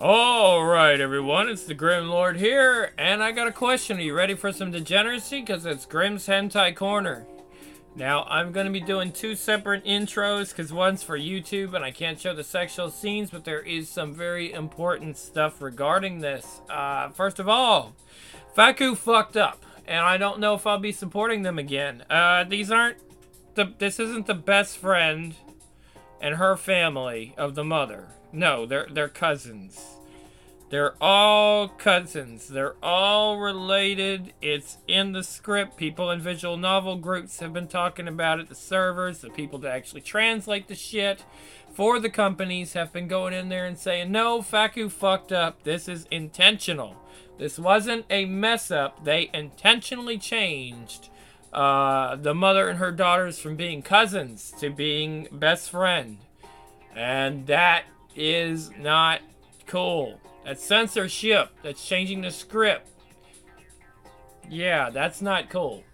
Alright, everyone, it's the Grim Lord here, and I got a question. Are you ready for some degeneracy? Because it's Grim's Hentai Corner. Now, I'm going to be doing two separate intros, because one's for YouTube, and I can't show the sexual scenes, but there is some very important stuff regarding this. First of all, Faku fucked up, and I don't know if I'll be supporting them again. This isn't the best friend and her family of the mother. No, they're cousins. They're all cousins. They're all related. It's in the script. People in visual novel groups have been talking about it. The servers, the people that actually translate the shit for the companies have been going in there and saying, no, Faku fucked up. This is intentional. This wasn't a mess up. They intentionally changed the mother and her daughters from being cousins to being best friend. And that is not cool. That's censorship. That's changing the script. Yeah, that's not cool.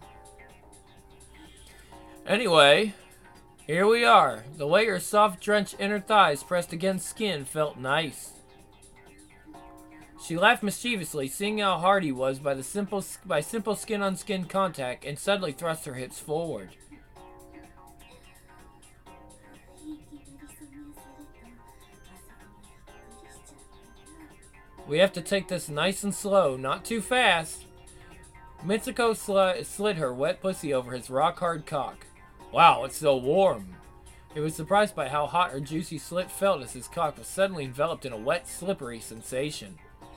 Anyway, here we are. The way her soft, drenched inner thighs pressed against skin felt nice. She laughed mischievously, seeing how hard he was by simple skin-on-skin contact, and suddenly thrust her hips forward. We have to take this nice and slow, not too fast. Mitsuko slid her wet pussy over his rock-hard cock. Wow, it's so warm. He was surprised by how hot her juicy slit felt as his cock was suddenly enveloped in a wet, slippery sensation.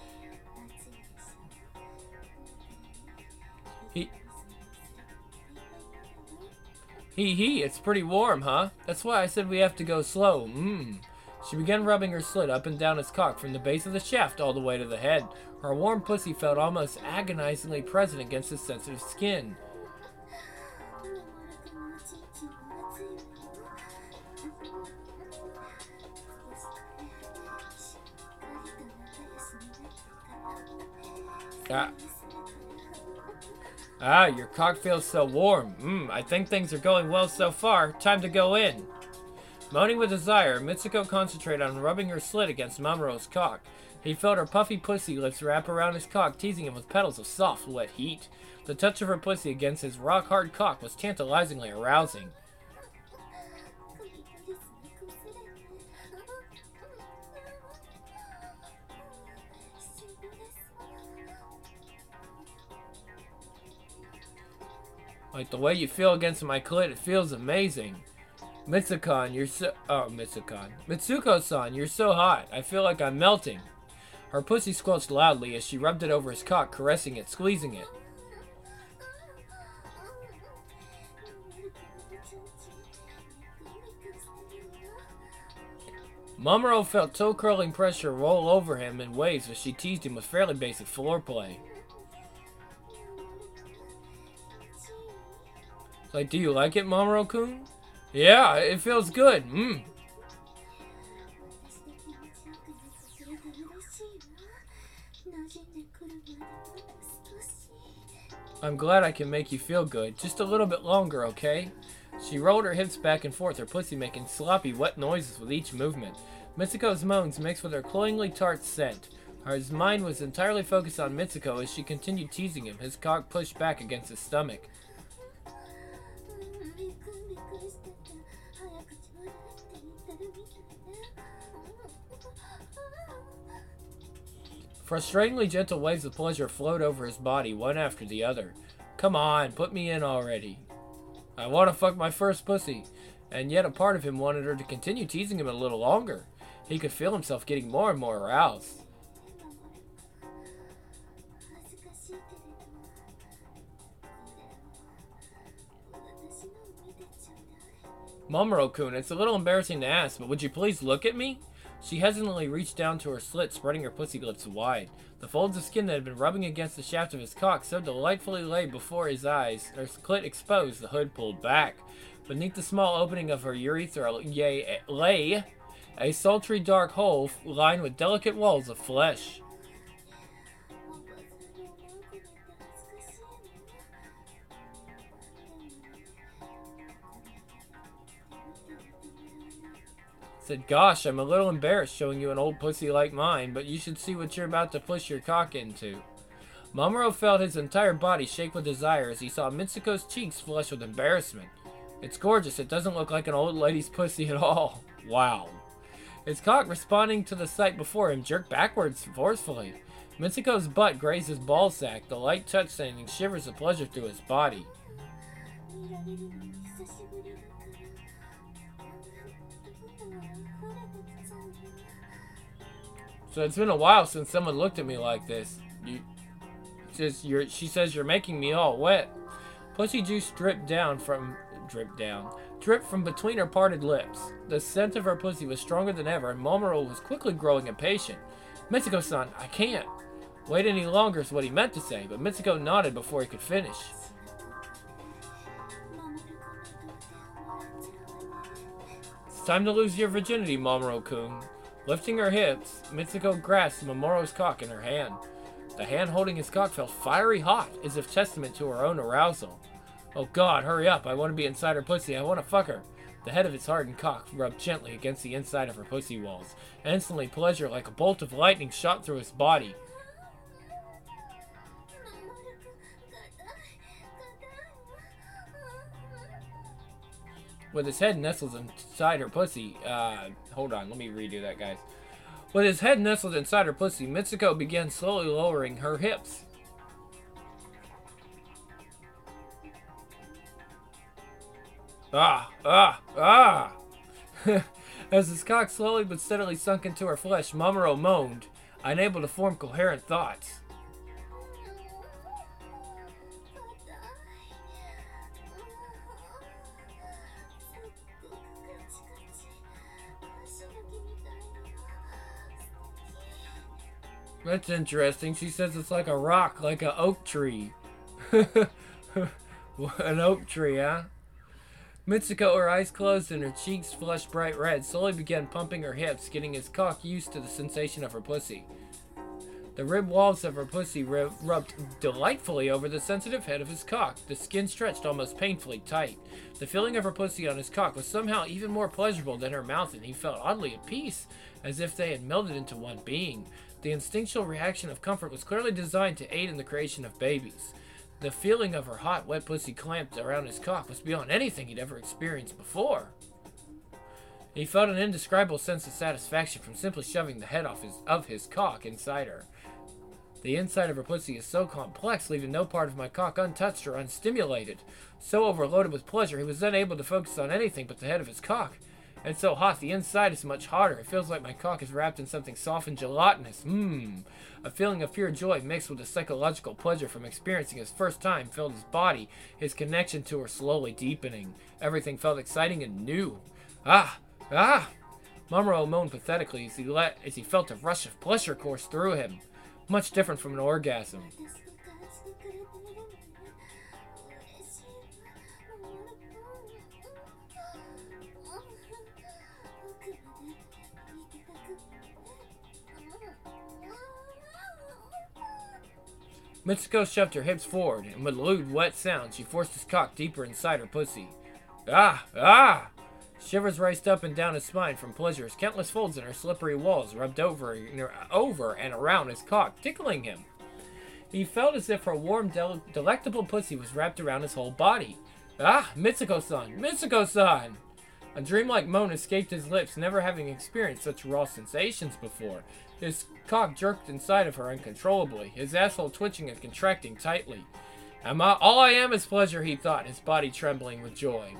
It's pretty warm, huh? That's why I said we have to go slow. She began rubbing her slit up and down his cock from the base of the shaft all the way to the head. Her warm pussy felt almost agonizingly present against his sensitive skin. Your cock feels so warm. I think things are going well so far. Time to go in. Moaning with desire, Mitsuko concentrated on rubbing her slit against Mamoru's cock. He felt her puffy pussy lips wrap around his cock, teasing him with petals of soft, wet heat. The touch of her pussy against his rock-hard cock was tantalizingly arousing. Like the way you feel against my clit, it feels amazing. Mitsuko-san, you're so hot. I feel like I'm melting. Her pussy squelched loudly as she rubbed it over his cock, caressing it, squeezing it. Mamoru felt toe-curling pressure roll over him in waves as she teased him with fairly basic floor play. Like, do you like it, Mamoru-kun? Yeah, it feels good. I'm glad I can make you feel good. Just a little bit longer, okay? She rolled her hips back and forth, her pussy making sloppy, wet noises with each movement. Mitsuko's moans mixed with her cloyingly tart scent. His mind was entirely focused on Mitsuko as she continued teasing him, his cock pushed back against his stomach. Frustratingly gentle waves of pleasure flowed over his body, one after the other. Come on, put me in already. I want to fuck my first pussy. And yet a part of him wanted her to continue teasing him a little longer. He could feel himself getting more and more aroused. Mamoru-kun, it's a little embarrassing to ask, but would you please look at me? She hesitantly reached down to her slit, spreading her pussy lips wide. The folds of skin that had been rubbing against the shaft of his cock so delightfully lay before his eyes. Her clit exposed, the hood pulled back. Beneath the small opening of her urethra lay a sultry dark hole lined with delicate walls of flesh. Said, gosh, I'm a little embarrassed showing you an old pussy like mine, but you should see what you're about to push your cock into. Mamoru felt his entire body shake with desire as he saw Mitsuko's cheeks flush with embarrassment. It's gorgeous. It doesn't look like an old lady's pussy at all. Wow. His cock, responding to the sight before him, jerked backwards forcefully. Mitsuko's butt grazed his ballsack, the light touch sending shivers of pleasure through his body. So it's been a while since someone looked at me like this. She says you're making me all wet. Pussy juice dripped from between her parted lips. The scent of her pussy was stronger than ever, and Mamoru was quickly growing impatient. Mitsuko-san, I can't. Wait any longer is what he meant to say, but Mitsuko nodded before he could finish. It's time to lose your virginity, Mamoru-kun. Lifting her hips, Mitsuko grasped Mamoru's cock in her hand. The hand holding his cock felt fiery hot, as if testament to her own arousal. Oh god, hurry up, I want to be inside her pussy, I want to fuck her. The head of his hardened cock rubbed gently against the inside of her pussy walls. Instantly, pleasure like a bolt of lightning shot through his body. With his head nestled inside her pussy, hold on, let me redo that, guys. With his head nestled inside her pussy, Mitsuko began slowly lowering her hips. Ah! As his cock slowly but steadily sunk into her flesh, Mamoru moaned, unable to form coherent thoughts. That's interesting. She says it's like a rock, like an oak tree. An oak tree, huh? Mitsuko, her eyes closed and her cheeks flushed bright red, slowly began pumping her hips, getting his cock used to the sensation of her pussy. The rib walls of her pussy rubbed delightfully over the sensitive head of his cock. The skin stretched almost painfully tight. The feeling of her pussy on his cock was somehow even more pleasurable than her mouth, and he felt oddly at peace, as if they had melded into one being. The instinctual reaction of comfort was clearly designed to aid in the creation of babies. The feeling of her hot, wet pussy clamped around his cock was beyond anything he'd ever experienced before. He felt an indescribable sense of satisfaction from simply shoving the head of his cock inside her. The inside of her pussy is so complex, leaving no part of my cock untouched or unstimulated. So overloaded with pleasure, he was unable to focus on anything but the head of his cock. And so hot, the inside is much hotter. It feels like my cock is wrapped in something soft and gelatinous. A feeling of pure joy mixed with a psychological pleasure from experiencing his first time filled his body, his connection to her slowly deepening. Everything felt exciting and new. Ah! Mamoru moaned pathetically as he felt a rush of pleasure course through him. Much different from an orgasm. Mitsuko shoved her hips forward, and with a lewd, wet sound, she forced his cock deeper inside her pussy. Ah! Shivers raced up and down his spine from pleasure as countless folds in her slippery walls rubbed over and around his cock, tickling him. He felt as if her warm, delectable pussy was wrapped around his whole body. Ah! Mitsuko-san! Mitsuko-san! A dreamlike moan escaped his lips, never having experienced such raw sensations before. His cock jerked inside of her uncontrollably, his asshole twitching and contracting tightly. All I am is pleasure, he thought, his body trembling with joy.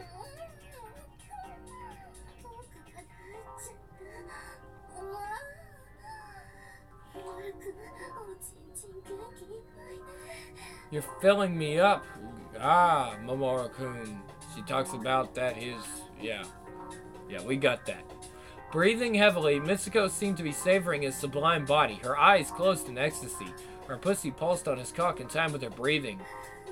You're filling me up. Ah, Mamoru-kun. She talks about that yeah, we got that. Breathing heavily, Mitsuko seemed to be savoring his sublime body, her eyes closed in ecstasy. Her pussy pulsed on his cock in time with her breathing.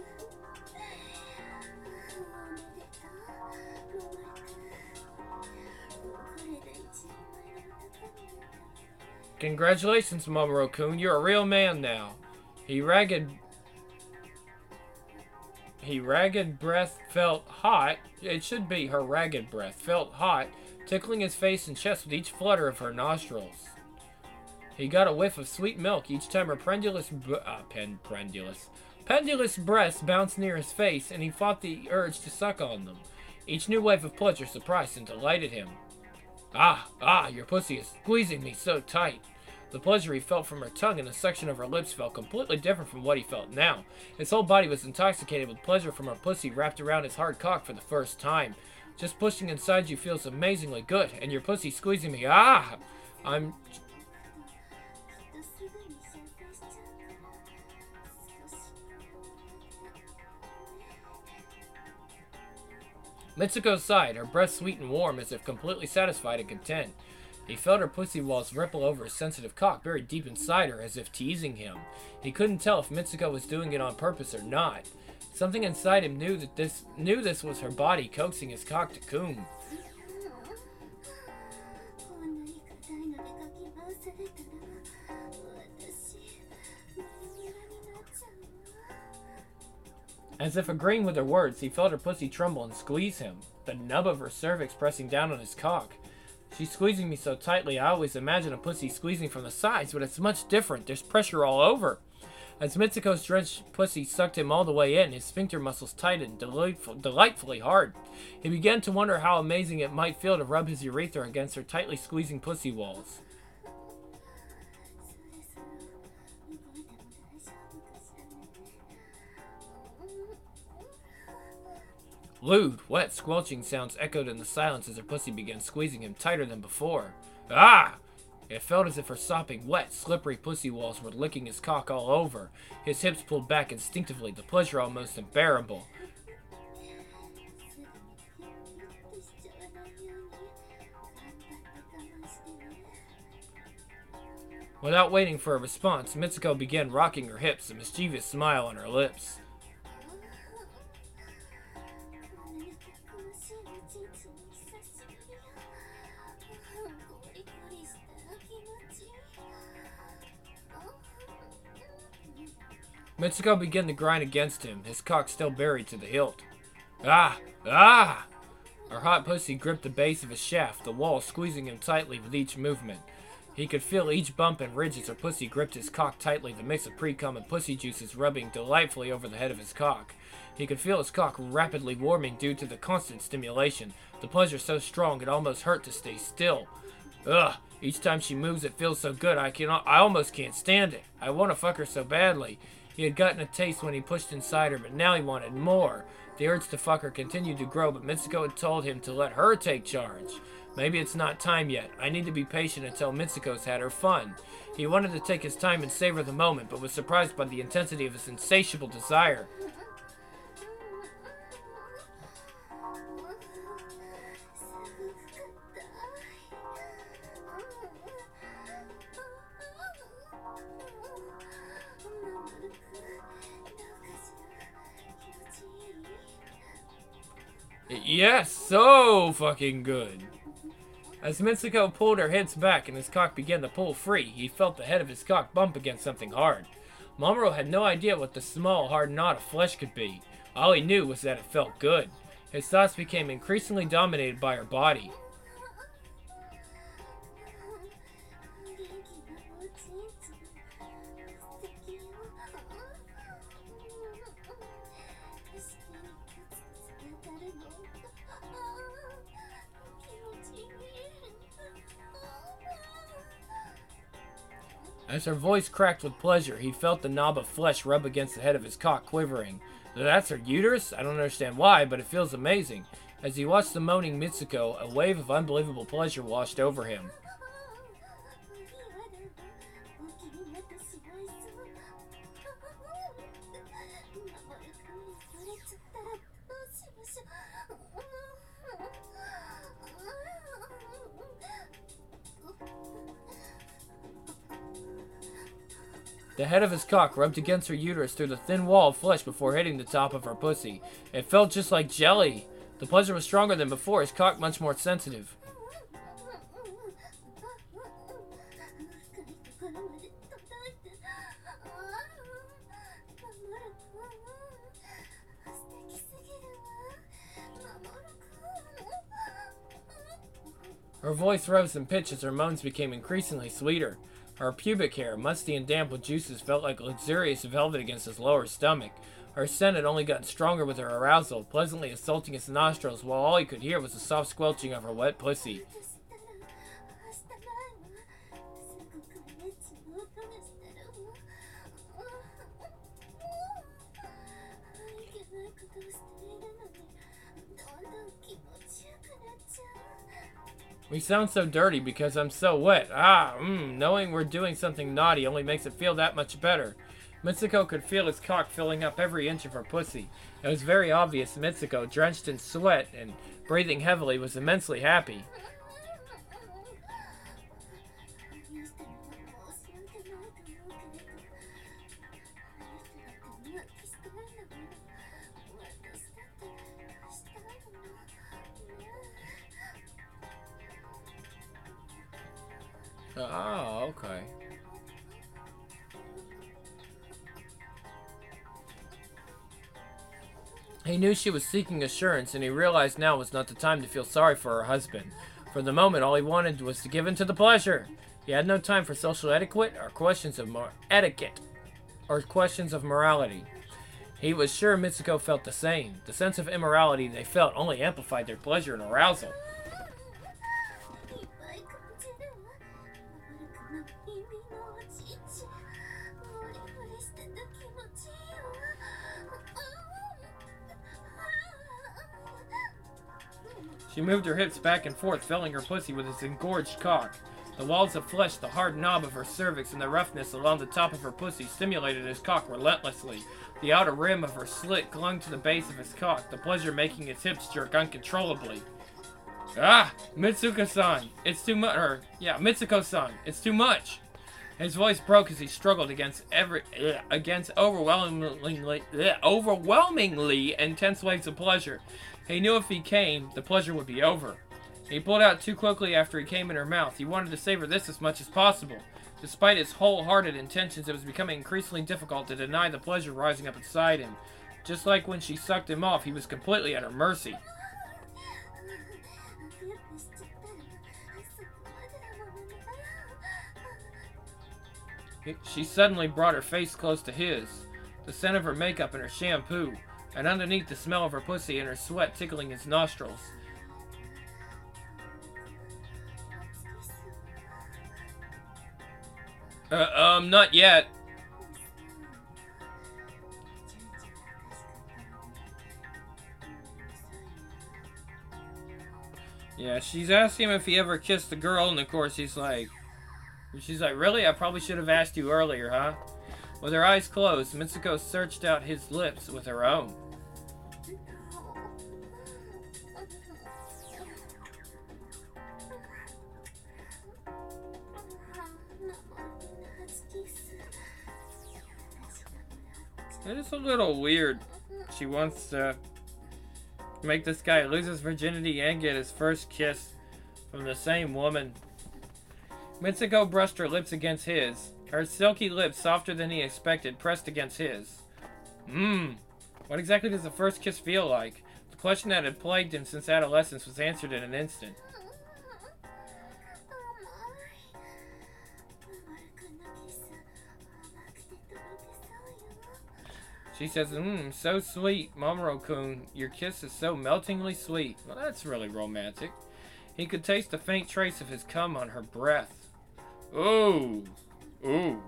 Congratulations, Mamoru-kun, you're a real man now. He ragged breath felt hot. It should be her ragged breath felt hot tickling his face and chest with each flutter of her nostrils. He got a whiff of sweet milk each time her pendulous breasts bounced near his face, and he fought the urge to suck on them. Each new wave of pleasure surprised and delighted him. Ah, your pussy is squeezing me so tight. The pleasure he felt from her tongue and the suction of her lips felt completely different from what he felt now. His whole body was intoxicated with pleasure from her pussy wrapped around his hard cock for the first time. Just pushing inside you feels amazingly good, and your pussy squeezing me. I'm... Mitsuko sighed, her breath sweet and warm as if completely satisfied and content. He felt her pussy walls ripple over his sensitive cock buried deep inside her as if teasing him. He couldn't tell if Mitsuko was doing it on purpose or not. Something inside him knew this was her body coaxing his cock to cum. As if agreeing with her words, he felt her pussy tremble and squeeze him, the nub of her cervix pressing down on his cock. She's squeezing me so tightly, I always imagine a pussy squeezing from the sides, but it's much different. There's pressure all over. As Mitsuko's drenched pussy sucked him all the way in, his sphincter muscles tightened delightfully hard. He began to wonder how amazing it might feel to rub his urethra against her tightly squeezing pussy walls. Lewd, wet, squelching sounds echoed in the silence as her pussy began squeezing him tighter than before. It felt as if her sopping, wet, slippery pussy walls were licking his cock all over. His hips pulled back instinctively, the pleasure almost unbearable. Without waiting for a response, Mitsuko began rocking her hips, a mischievous smile on her lips. Mitsuko began to grind against him, his cock still buried to the hilt. Her hot pussy gripped the base of his shaft, the wall squeezing him tightly with each movement. He could feel each bump and ridge as her pussy gripped his cock tightly, the mix of pre-cum and pussy juices rubbing delightfully over the head of his cock. He could feel his cock rapidly warming due to the constant stimulation, the pleasure so strong it almost hurt to stay still. Each time she moves it feels so good I almost can't stand it. I want to fuck her so badly. He had gotten a taste when he pushed inside her, but now he wanted more. The urge to fuck her continued to grow, but Mitsuko had told him to let her take charge. Maybe it's not time yet. I need to be patient until Mitsuko's had her fun. He wanted to take his time and savor the moment, but was surprised by the intensity of his insatiable desire. Yes, so fucking good. As Mitsuko pulled her hips back and his cock began to pull free, he felt the head of his cock bump against something hard. Mamoru had no idea what the small, hard knot of flesh could be. All he knew was that it felt good. His thoughts became increasingly dominated by her body. As her voice cracked with pleasure, he felt the knob of flesh rub against the head of his cock, quivering. That's her uterus? I don't understand why, but it feels amazing. As he watched the moaning Mitsuko, a wave of unbelievable pleasure washed over him. The head of his cock rubbed against her uterus through the thin wall of flesh before hitting the top of her pussy. It felt just like jelly. The pleasure was stronger than before, his cock much more sensitive. Her voice rose in pitch as her moans became increasingly sweeter. Her pubic hair, musty and damp with juices, felt like luxurious velvet against his lower stomach. Her scent had only gotten stronger with her arousal, pleasantly assaulting his nostrils, while all he could hear was the soft squelching of her wet pussy. We sound so dirty because I'm so wet. Knowing we're doing something naughty only makes it feel that much better. Mitsuko could feel his cock filling up every inch of her pussy. It was very obvious Mitsuko, drenched in sweat and breathing heavily, was immensely happy. Oh, okay. He knew she was seeking assurance, and he realized now was not the time to feel sorry for her husband. For the moment, all he wanted was to give in to the pleasure. He had no time for social etiquette or questions of morality. He was sure Mitsuko felt the same. The sense of immorality they felt only amplified their pleasure and arousal. She moved her hips back and forth, filling her pussy with his engorged cock. The walls of flesh, the hard knob of her cervix, and the roughness along the top of her pussy stimulated his cock relentlessly. The outer rim of her slit clung to the base of his cock, the pleasure making his hips jerk uncontrollably. Mitsuko-san, it's too much. Mitsuko-san, it's too much. His voice broke as he struggled against overwhelmingly intense waves of pleasure. He knew if he came, the pleasure would be over. He pulled out too quickly after he came in her mouth. He wanted to savor this as much as possible. Despite his wholehearted intentions, it was becoming increasingly difficult to deny the pleasure rising up inside him. Just like when she sucked him off, he was completely at her mercy. She suddenly brought her face close to his, the scent of her makeup and her shampoo, and underneath the smell of her pussy and her sweat tickling his nostrils. Not yet. Yeah, she's asking him if he ever kissed a girl, and of course she's like, really? I probably should have asked you earlier, huh? With her eyes closed, Mitsuko searched out his lips with her own. It is a little weird. She wants to make this guy lose his virginity and get his first kiss from the same woman. Mitsuko brushed her lips against his. Her silky lips, softer than he expected, pressed against his. What exactly does the first kiss feel like? The question that had plagued him since adolescence was answered in an instant. She says, so sweet, Mamoru-kun. Your kiss is so meltingly sweet. Well, that's really romantic. He could taste a faint trace of his cum on her breath. Ooh. Ooh.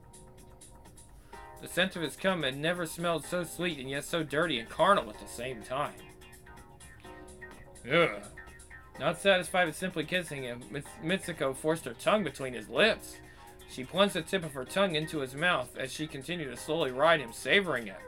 The scent of his cum had never smelled so sweet and yet so dirty and carnal at the same time. Ugh. Not satisfied with simply kissing him, Mitsuko forced her tongue between his lips. She plunged the tip of her tongue into his mouth as she continued to slowly ride him, savoring it.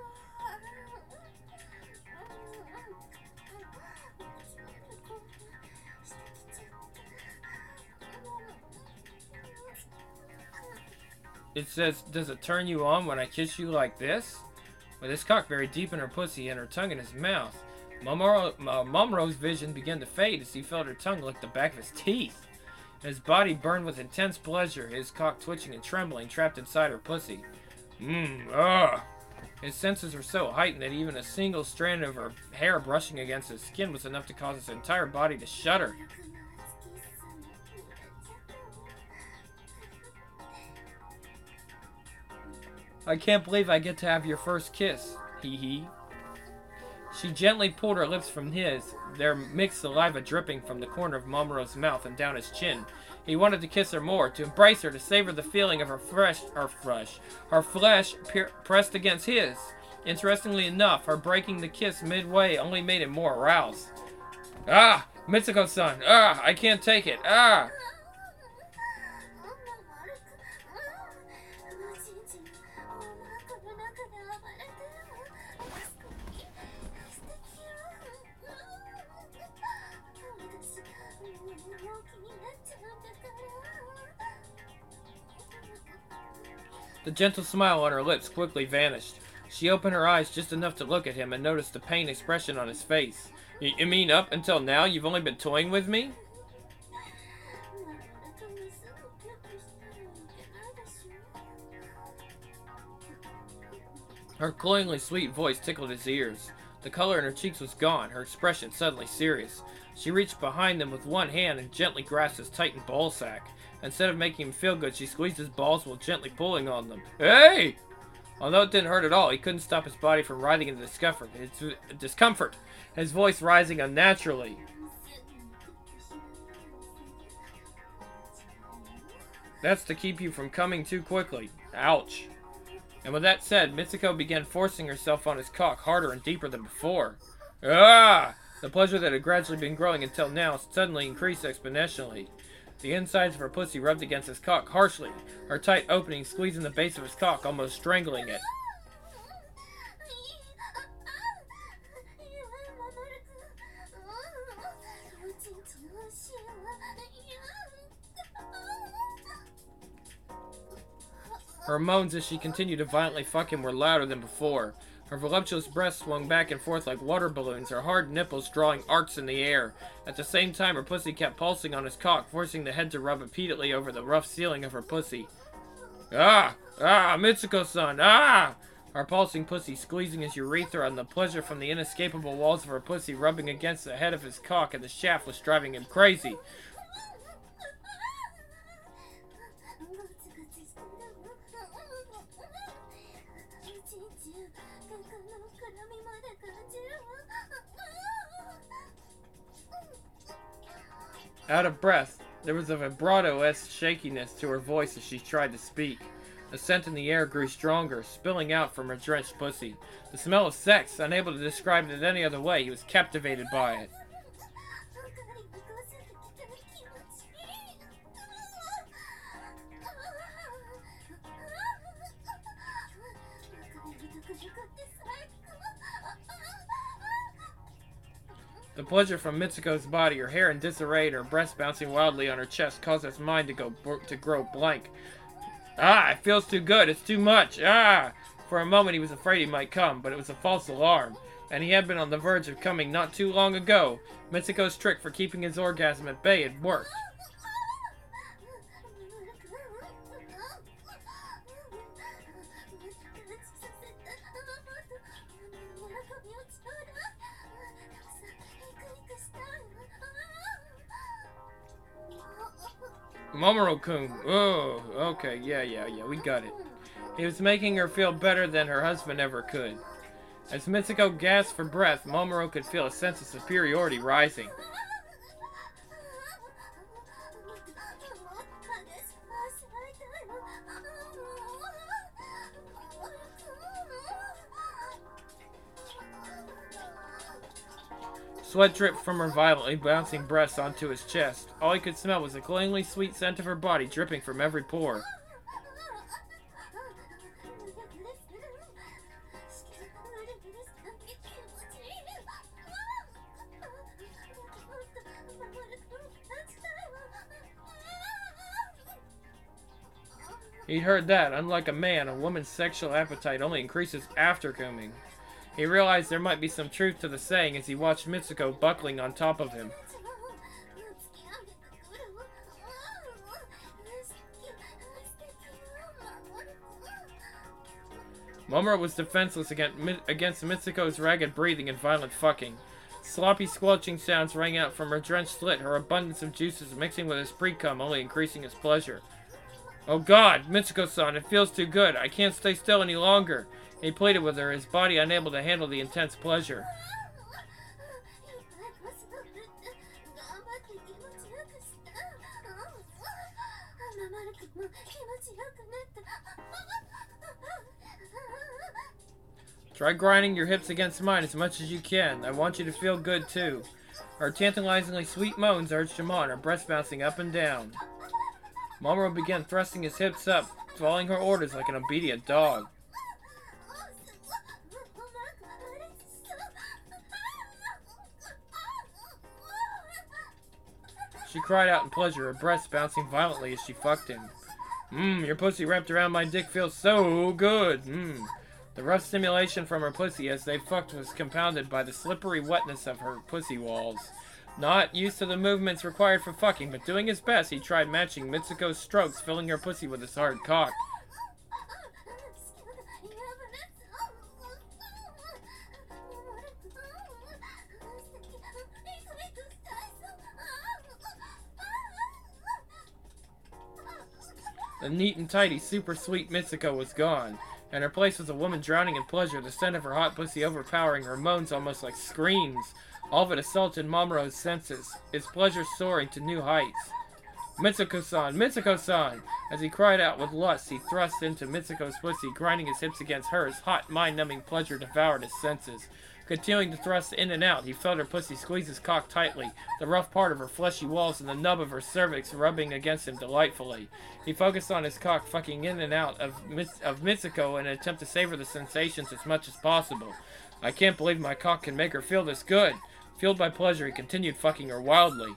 It says, does it turn you on when I kiss you like this? With his cock very deep in her pussy and her tongue in his mouth, Mamoru's vision began to fade as he felt her tongue lick the back of his teeth. His body burned with intense pleasure, his cock twitching and trembling, trapped inside her pussy. His senses were so heightened that even a single strand of her hair brushing against his skin was enough to cause his entire body to shudder. I can't believe I get to have your first kiss. Hee hee. She gently pulled her lips from his, their mixed saliva dripping from the corner of Mamoru's mouth and down his chin. He wanted to kiss her more, to embrace her, to savor the feeling of her flesh pressed against his. Interestingly enough, her breaking the kiss midway only made him more aroused. Ah! Mitsuko-san! Ah! I can't take it! Ah! The gentle smile on her lips quickly vanished. She opened her eyes just enough to look at him and noticed the pained expression on his face. You mean up until now you've only been toying with me? Her cloyingly sweet voice tickled his ears. The color in her cheeks was gone, her expression suddenly serious. She reached behind him with one hand and gently grasped his tightened ballsack. Instead of making him feel good, she squeezed his balls while gently pulling on them. Hey! Although it didn't hurt at all, he couldn't stop his body from writhing in discomfort, his voice rising unnaturally. That's to keep you from coming too quickly. Ouch. And with that said, Mitsuko began forcing herself on his cock harder and deeper than before. Ah! The pleasure that had gradually been growing until now suddenly increased exponentially. The insides of her pussy rubbed against his cock harshly, her tight opening squeezing the base of his cock, almost strangling it. Her moans as she continued to violently fuck him were louder than before. Her voluptuous breasts swung back and forth like water balloons, her hard nipples drawing arcs in the air. At the same time, her pussy kept pulsing on his cock, forcing the head to rub repeatedly over the rough ceiling of her pussy. Ah! Ah! Mitsuko-san! Ah! Her pulsing pussy squeezing his urethra, and the pleasure from the inescapable walls of her pussy rubbing against the head of his cock and the shaft was driving him crazy. Out of breath, there was a vibrato-esque shakiness to her voice as she tried to speak. The scent in the air grew stronger, spilling out from her drenched pussy. The smell of sex, unable to describe it any other way, he was captivated by it. The pleasure from Mitsuko's body, her hair in disarray, and her breasts bouncing wildly on her chest caused his mind to grow blank. Ah, it feels too good. It's too much. Ah! For a moment he was afraid he might come, but it was a false alarm. And he had been on the verge of coming not too long ago. Mitsuko's trick for keeping his orgasm at bay had worked. Mamoru-kun. Oh, okay, yeah, we got it. He was making her feel better than her husband ever could. As Mitsuko gasped for breath, Mamoru could feel a sense of superiority rising. Sweat dripped from her violently bouncing breasts onto his chest. All he could smell was the cloyingly sweet scent of her body dripping from every pore. He'd heard that, unlike a man, a woman's sexual appetite only increases after coming. He realized there might be some truth to the saying as he watched Mitsuko buckling on top of him. Mamoru was defenseless against Mitsuko's ragged breathing and violent fucking. Sloppy squelching sounds rang out from her drenched slit, her abundance of juices mixing with his pre-cum only increasing his pleasure. Oh God, Mitsuko-san, it feels too good. I can't stay still any longer. He pleaded with her, his body unable to handle the intense pleasure. Try grinding your hips against mine as much as you can. I want you to feel good too. Her tantalizingly sweet moans urged him on, her breast bouncing up and down. Mamoru began thrusting his hips up, following her orders like an obedient dog. She cried out in pleasure, her breasts bouncing violently as she fucked him. Your pussy wrapped around my dick feels so good. The rough stimulation from her pussy as they fucked was compounded by the slippery wetness of her pussy walls. Not used to the movements required for fucking, but doing his best, he tried matching Mitsuko's strokes, filling her pussy with his hard cock. The neat and tidy, super sweet Mitsuko was gone. In her place was a woman drowning in pleasure, the scent of her hot pussy overpowering, her moans almost like screams. All of it assaulted Mamoru's senses, his pleasure soaring to new heights. Mitsuko-san! Mitsuko-san! As he cried out with lust, he thrust into Mitsuko's pussy, grinding his hips against hers. Hot, mind-numbing pleasure devoured his senses. Continuing to thrust in and out, he felt her pussy squeeze his cock tightly, the rough part of her fleshy walls and the nub of her cervix rubbing against him delightfully. He focused on his cock fucking in and out of Mitsuko in an attempt to savor the sensations as much as possible. I can't believe my cock can make her feel this good. Fueled by pleasure, he continued fucking her wildly.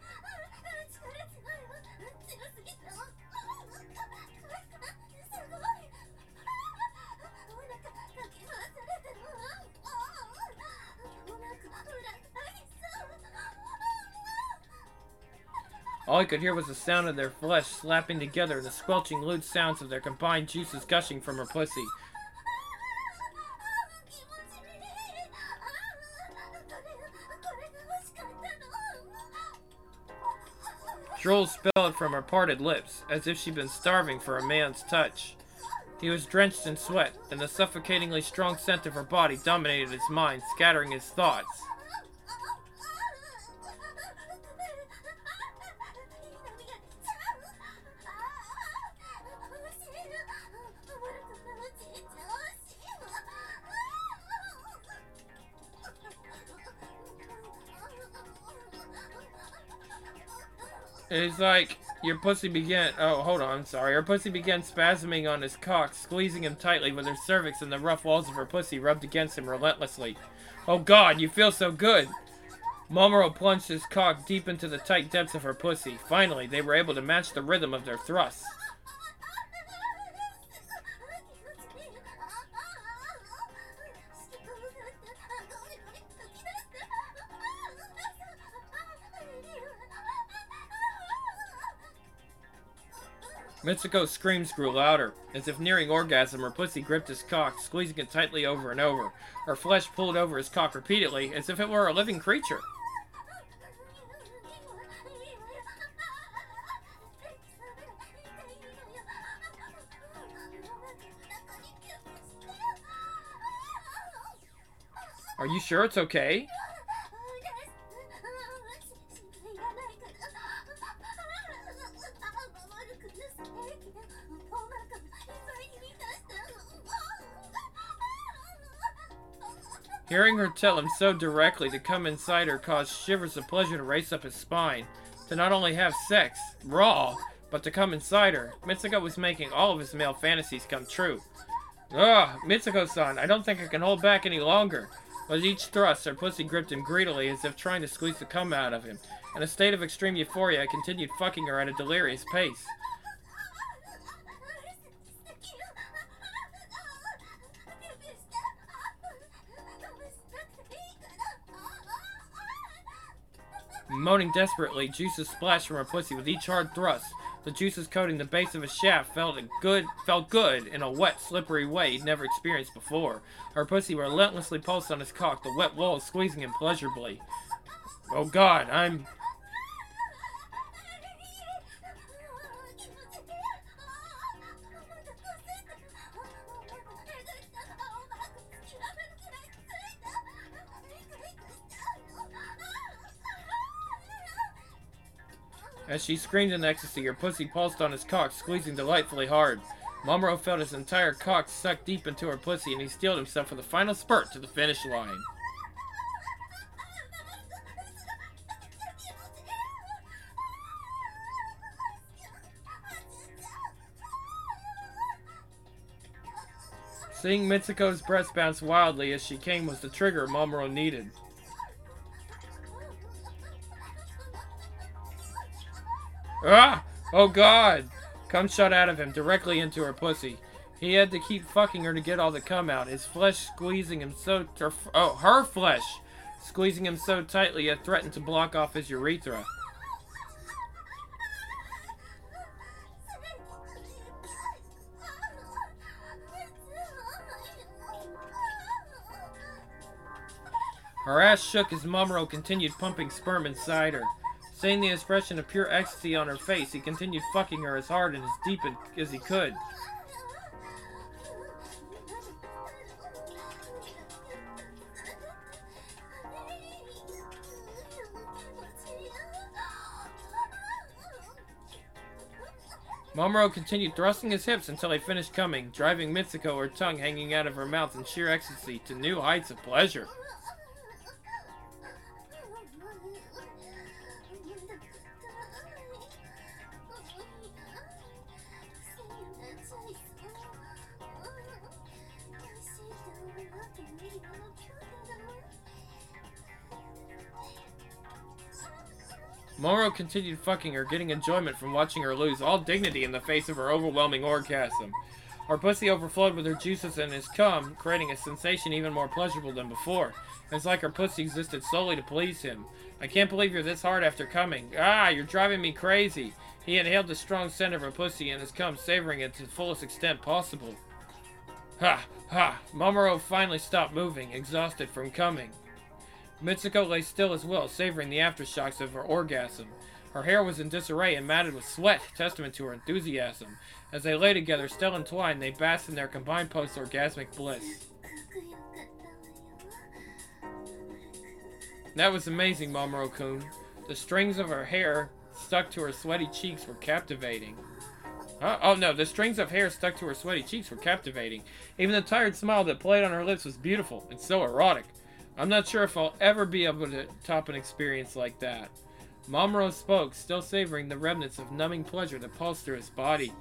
All he could hear was the sound of their flesh slapping together and the squelching lewd sounds of their combined juices gushing from her pussy. Drool spilled from her parted lips, as if she'd been starving for a man's touch. He was drenched in sweat, and the suffocatingly strong scent of her body dominated his mind, scattering his thoughts. It's like, your pussy began, her pussy began spasming on his cock, squeezing him tightly with her cervix and the rough walls of her pussy rubbed against him relentlessly. Oh God, you feel so good! Mamoru plunged his cock deep into the tight depths of her pussy. Finally, they were able to match the rhythm of their thrusts. Mitsuko's screams grew louder. As if nearing orgasm, her pussy gripped his cock, squeezing it tightly over and over. Her flesh pulled over his cock repeatedly, as if it were a living creature. Are you sure it's okay? Hearing her tell him so directly to come inside her caused shivers of pleasure to race up his spine. To not only have sex, raw, but to come inside her. Mitsuko was making all of his male fantasies come true. Ugh, Mitsuko-san, I don't think I can hold back any longer. With each thrust, her pussy gripped him greedily as if trying to squeeze the cum out of him. In a state of extreme euphoria, I continued fucking her at a delirious pace. Moaning desperately, juices splashed from her pussy with each hard thrust. The juices coating the base of his shaft felt good in a wet, slippery way he'd never experienced before. Her pussy relentlessly pulsed on his cock, the wet walls squeezing him pleasurably. Oh God, As she screamed in ecstasy, her pussy pulsed on his cock, squeezing delightfully hard. Mamoru felt his entire cock sucked deep into her pussy, and he steeled himself for the final spurt to the finish line. Seeing Mitsuko's breast bounce wildly as she came was the trigger Mamoru needed. Ah! Oh god! Cum shot out of him, directly into her pussy. He had to keep fucking her to get all the cum out, his flesh squeezing him so... her flesh! Squeezing him so tightly it threatened to block off his urethra. Her ass shook as Mamoru continued pumping sperm inside her. Seeing the expression of pure ecstasy on her face, he continued fucking her as hard and as deep as he could. Mamoru continued thrusting his hips until he finished coming, driving Mitsuko, her tongue hanging out of her mouth in sheer ecstasy, to new heights of pleasure. Mamoru continued fucking her, getting enjoyment from watching her lose all dignity in the face of her overwhelming orgasm. Her pussy overflowed with her juices and his cum, creating a sensation even more pleasurable than before. It's like her pussy existed solely to please him. I can't believe you're this hard after coming. Ah, you're driving me crazy. He inhaled the strong scent of her pussy and his cum, savoring it to the fullest extent possible. Ha! Ha! Mamoru finally stopped moving, exhausted from coming. Mitsuko lay still as well, savoring the aftershocks of her orgasm. Her hair was in disarray and matted with sweat, testament to her enthusiasm. As they lay together, still entwined, they basked in their combined post-orgasmic bliss. That was amazing, Mamoru-kun. The strings of her hair stuck to her sweaty cheeks were captivating. Oh no, the strings of hair stuck to her sweaty cheeks were captivating. Even the tired smile that played on her lips was beautiful and so erotic. I'm not sure if I'll ever be able to top an experience like that. Mamoru spoke, still savoring the remnants of numbing pleasure that pulsed through his body.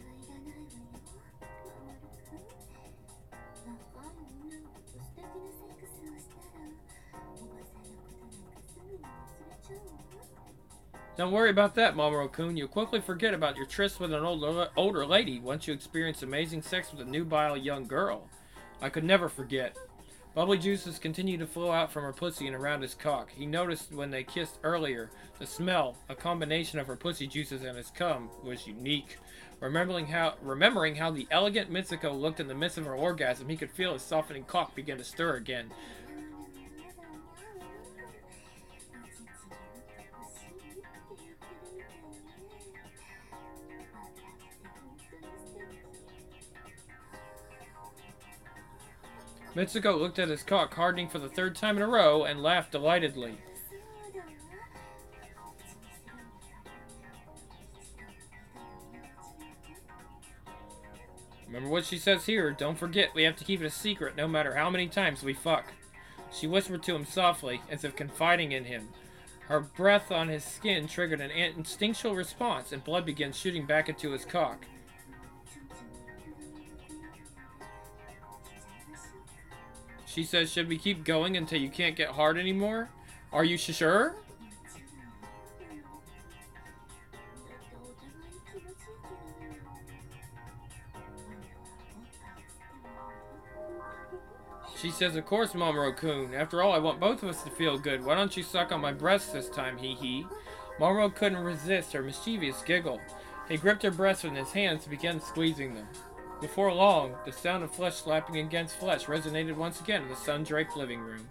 Don't worry about that, Mamoru-kun. You'll quickly forget about your tryst with an older lady once you experience amazing sex with a nubile young girl. I could never forget. Bubbly juices continued to flow out from her pussy and around his cock. He noticed when they kissed earlier, the smell, a combination of her pussy juices and his cum, was unique. Remembering how the elegant Mitsuko looked in the midst of her orgasm, he could feel his softening cock begin to stir again. Mitsuko looked at his cock, hardening for the third time in a row, and laughed delightedly. Remember what she says here, don't forget we have to keep it a secret no matter how many times we fuck. She whispered to him softly, as if confiding in him. Her breath on his skin triggered an instinctual response, and blood began shooting back into his cock. She says, should we keep going until you can't get hard anymore? Are you sure? She says, of course, Mamoru-kun. After all, I want both of us to feel good. Why don't you suck on my breasts this time, hee-hee? Mamoru couldn't resist her mischievous giggle. He gripped her breasts in his hands and began squeezing them. Before long, the sound of flesh slapping against flesh resonated once again in the sun-draped living room.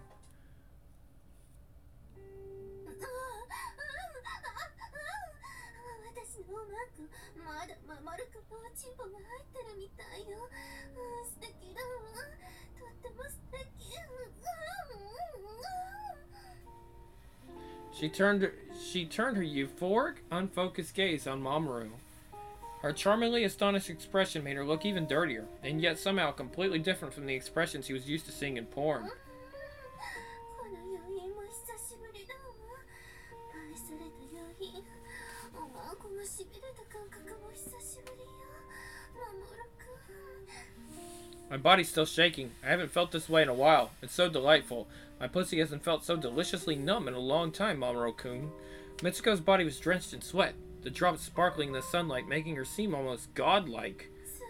she turned her euphoric, unfocused gaze on Mamoru. Her charmingly astonished expression made her look even dirtier, and yet somehow completely different from the expressions he was used to seeing in porn. My body's still shaking. I haven't felt this way in a while. It's so delightful. My pussy hasn't felt so deliciously numb in a long time, Mamoru-kun. Mitsuko's body was drenched in sweat, the drops sparkling in the sunlight, making her seem almost godlike.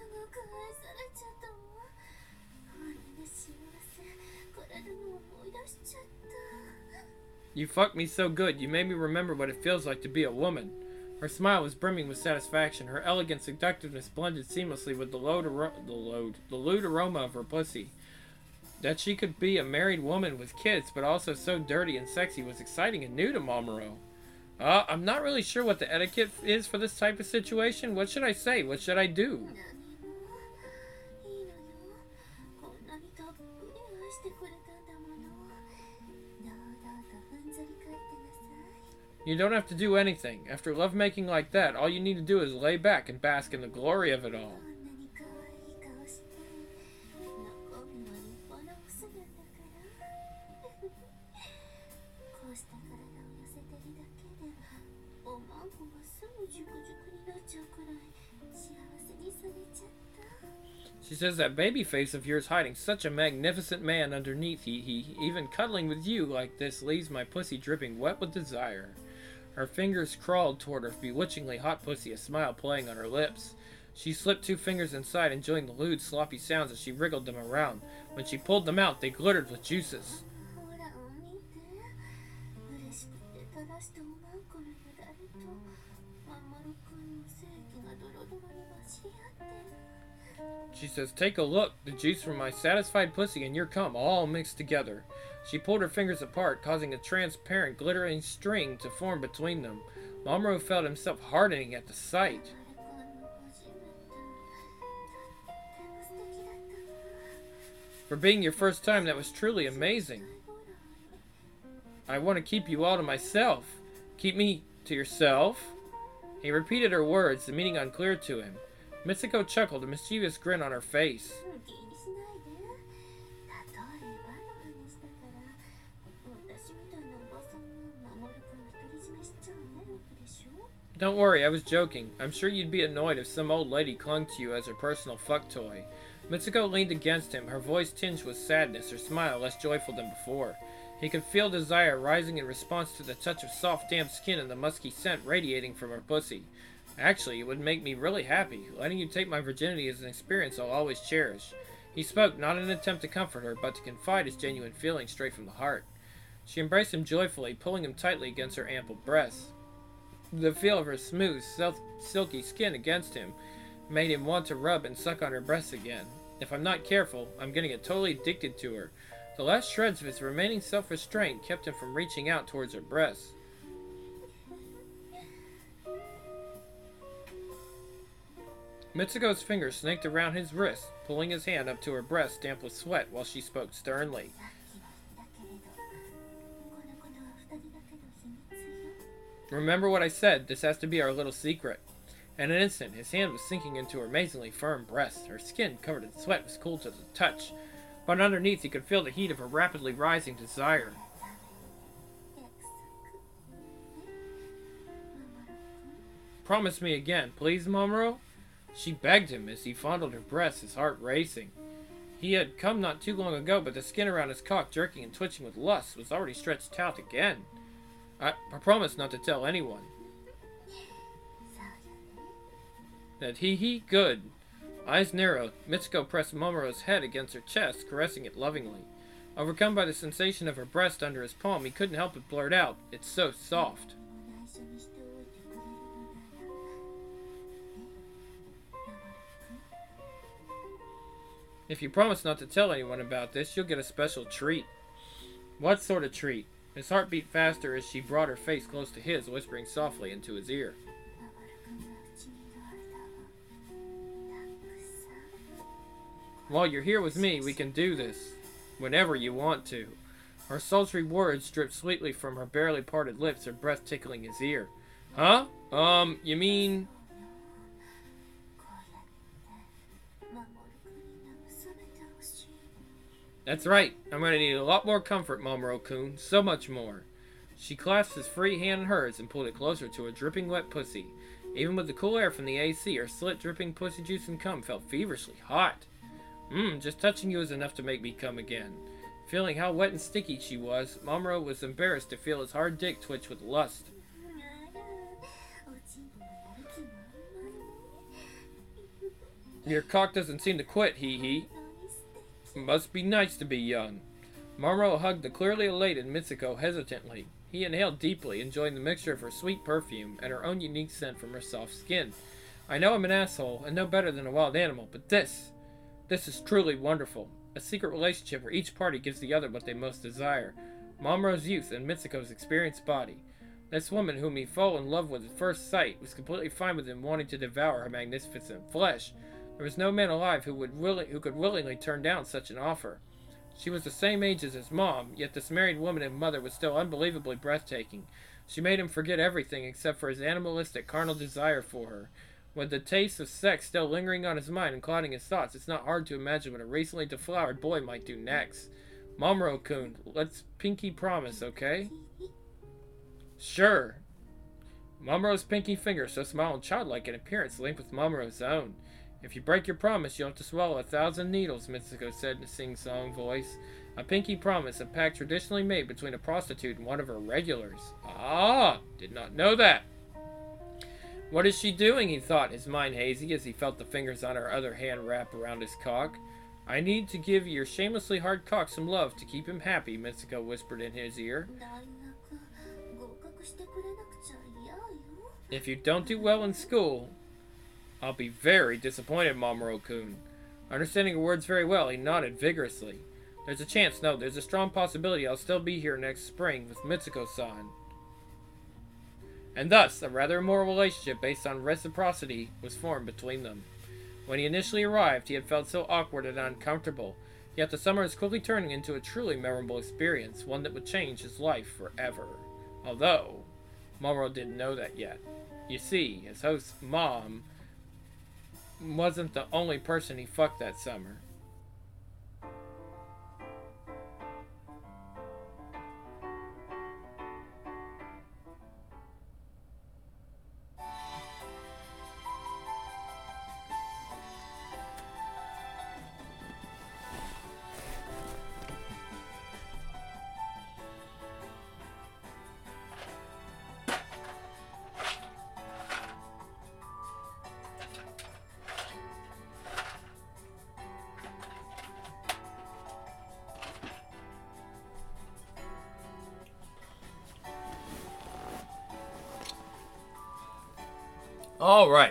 You fucked me so good, you made me remember what it feels like to be a woman. Her smile was brimming with satisfaction. Her elegant seductiveness blended seamlessly with the lewd aroma of her pussy. That she could be a married woman with kids, but also so dirty and sexy, was exciting and new to Mamoru. I'm not really sure what the etiquette is for this type of situation. What should I say? What should I do? You don't have to do anything. After lovemaking like that, all you need to do is lay back and bask in the glory of it all. She says that baby face of yours hiding such a magnificent man underneath, he even cuddling with you like this leaves my pussy dripping wet with desire. Her fingers crawled toward her bewitchingly hot pussy, a smile playing on her lips. She slipped 2 fingers inside, enjoying the lewd, sloppy sounds as she wriggled them around. When she pulled them out, they glittered with juices. She says, take a look, the juice from my satisfied pussy and your cum all mixed together. She pulled her fingers apart, causing a transparent, glittering string to form between them. Mamoru felt himself hardening at the sight. For being your first time, that was truly amazing. I want to keep you all to myself. Keep me to yourself? He repeated her words, the meaning unclear to him. Mitsuko chuckled, a mischievous grin on her face. Don't worry, I was joking. I'm sure you'd be annoyed if some old lady clung to you as her personal fuck toy. Mitsuko leaned against him, her voice tinged with sadness, her smile less joyful than before. He could feel desire rising in response to the touch of soft, damp skin and the musky scent radiating from her pussy. Actually, it would make me really happy. Letting you take my virginity is an experience I'll always cherish. He spoke, not in an attempt to comfort her, but to confide his genuine feelings straight from the heart. She embraced him joyfully, pulling him tightly against her ample breasts. The feel of her smooth, silky skin against him made him want to rub and suck on her breasts again. If I'm not careful, I'm going to get totally addicted to her. The last shreds of his remaining self-restraint kept him from reaching out towards her breasts. Mitsuko's fingers snaked around his wrist, pulling his hand up to her breast damp with sweat while she spoke sternly. Remember what I said, this has to be our little secret. In an instant, his hand was sinking into her amazingly firm breast. Her skin, covered in sweat, was cool to the touch, but underneath he could feel the heat of her rapidly rising desire. Promise me again, please, Mamoru? She begged him as he fondled her breasts, his heart racing. He had come not too long ago, but the skin around his cock, jerking and twitching with lust, was already stretched out again. I promise not to tell anyone. That he good. Eyes narrowed, Mitsuko pressed Mamoru's head against her chest, caressing it lovingly. Overcome by the sensation of her breast under his palm, he couldn't help but blurt out, "It's so soft." If you promise not to tell anyone about this, you'll get a special treat. What sort of treat? His heart beat faster as she brought her face close to his, whispering softly into his ear. While you're here with me, we can do this. Whenever you want to. Her sultry words dripped sweetly from her barely parted lips, her breath tickling his ear. Huh? You mean... That's right. I'm going to need a lot more comfort, Mamoru-kun. So much more. She clasped his free hand in hers and pulled it closer to her dripping wet pussy. Even with the cool air from the AC, her slit dripping pussy juice and cum felt feverishly hot. Just touching you was enough to make me come again. Feeling how wet and sticky she was, Mamoru was embarrassed to feel his hard dick twitch with lust. Your cock doesn't seem to quit, hee. Must be nice to be young. Mamoru hugged the clearly elated Mitsuko hesitantly. He inhaled deeply, enjoying the mixture of her sweet perfume and her own unique scent from her soft skin. I know I'm an asshole and no better than a wild animal, but this is truly wonderful. A secret relationship where each party gives the other what they most desire. Mamoru's youth and Mitsuko's experienced body. This woman whom he fell in love with at first sight was completely fine with him wanting to devour her magnificent flesh. There was no man alive who could willingly turn down such an offer. She was the same age as his mom, yet this married woman and mother was still unbelievably breathtaking. She made him forget everything except for his animalistic carnal desire for her. With the taste of sex still lingering on his mind and clouding his thoughts, it's not hard to imagine what a recently deflowered boy might do next. Mamoru-kun, let's pinky promise, okay? Sure. Mamoru's pinky finger, so small and childlike in appearance, linked with Mamoru's own. If you break your promise, you'll have to swallow 1,000 needles, Mitsuko said in a sing-song voice. A pinky promise, a pact traditionally made between a prostitute and one of her regulars. Ah, did not know that. What is she doing, he thought, his mind hazy as he felt the fingers on her other hand wrap around his cock. I need to give your shamelessly hard cock some love to keep him happy, Mitsuko whispered in his ear. If you don't do well in school, I'll be very disappointed, Mamoru-kun. Understanding her words very well, he nodded vigorously. There's a chance, no, there's a strong possibility I'll still be here next spring with Mitsuko-san. And thus, a rather immoral relationship based on reciprocity was formed between them. When he initially arrived, he had felt so awkward and uncomfortable, yet the summer was quickly turning into a truly memorable experience, one that would change his life forever. Although, Mamoru didn't know that yet. You see, his host's mom wasn't the only person he fucked that summer. All right.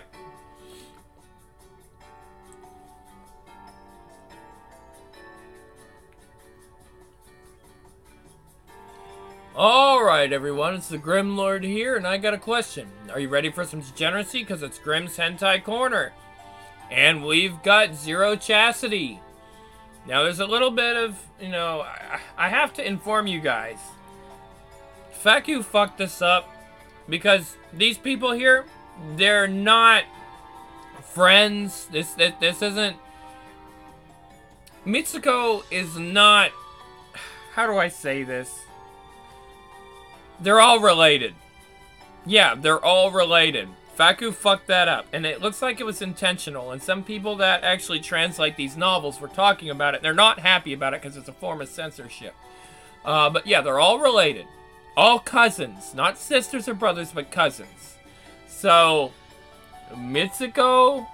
All right, everyone. It's the Grim Lord here, and I got a question. Are you ready for some degeneracy? Because it's Grim's Hentai Corner. And we've got Zero Chastity. Now, there's a little bit of, I have to inform you guys. Faku fucked this up because these people here, they're not friends. This isn't... Mitsuko is not... How do I say this? They're all related. Yeah, they're all related. Faku fucked that up, and it looks like it was intentional, and some people that actually translate these novels were talking about it. They're not happy about it because it's a form of censorship. But yeah, they're all related. All cousins. Not sisters or brothers, but cousins. So, Mitsuko,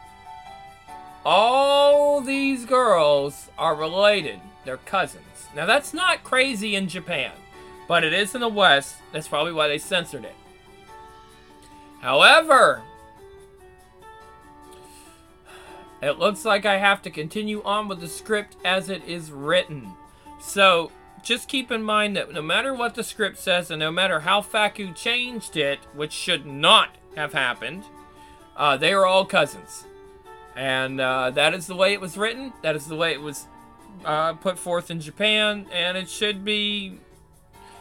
all these girls are related. They're cousins. Now, that's not crazy in Japan, but it is in the West. That's probably why they censored it. However, it looks like I have to continue on with the script as it is written. So, just keep in mind that no matter what the script says, and no matter how Faku changed it, which should not have happened, they are all cousins. And that is the way it was written. That is the way it was put forth in Japan. And it should be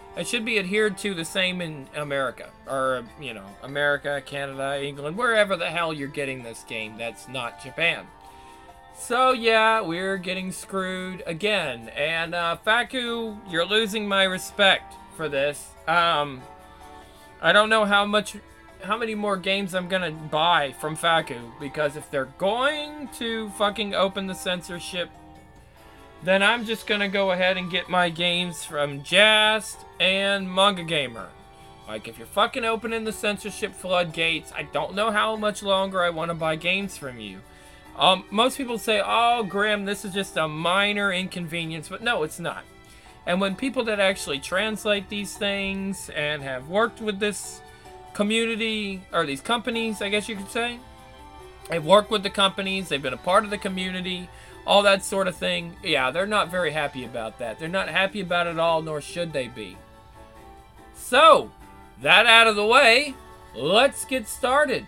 It should be adhered to the same in America. Or, you know, America, Canada, England, wherever the hell you're getting this game that's not Japan. So, yeah, we're getting screwed again. And, Faku, you're losing my respect for this. I don't know how many more games I'm gonna buy from Faku. Because if they're going to fucking open the censorship, then I'm just gonna go ahead and get my games from Jast and Manga Gamer. Like, if you're fucking opening the censorship floodgates, I don't know how much longer I want to buy games from you. Most people say, oh, Grim, this is just a minor inconvenience, but no, it's not. And when people that actually translate these things and have worked with this community, or these companies, I guess you could say, they've worked with the companies, they've been a part of the community, all that sort of thing, yeah, they're not very happy about that. They're not happy about it all, nor should they be. So, that out of the way, let's get started.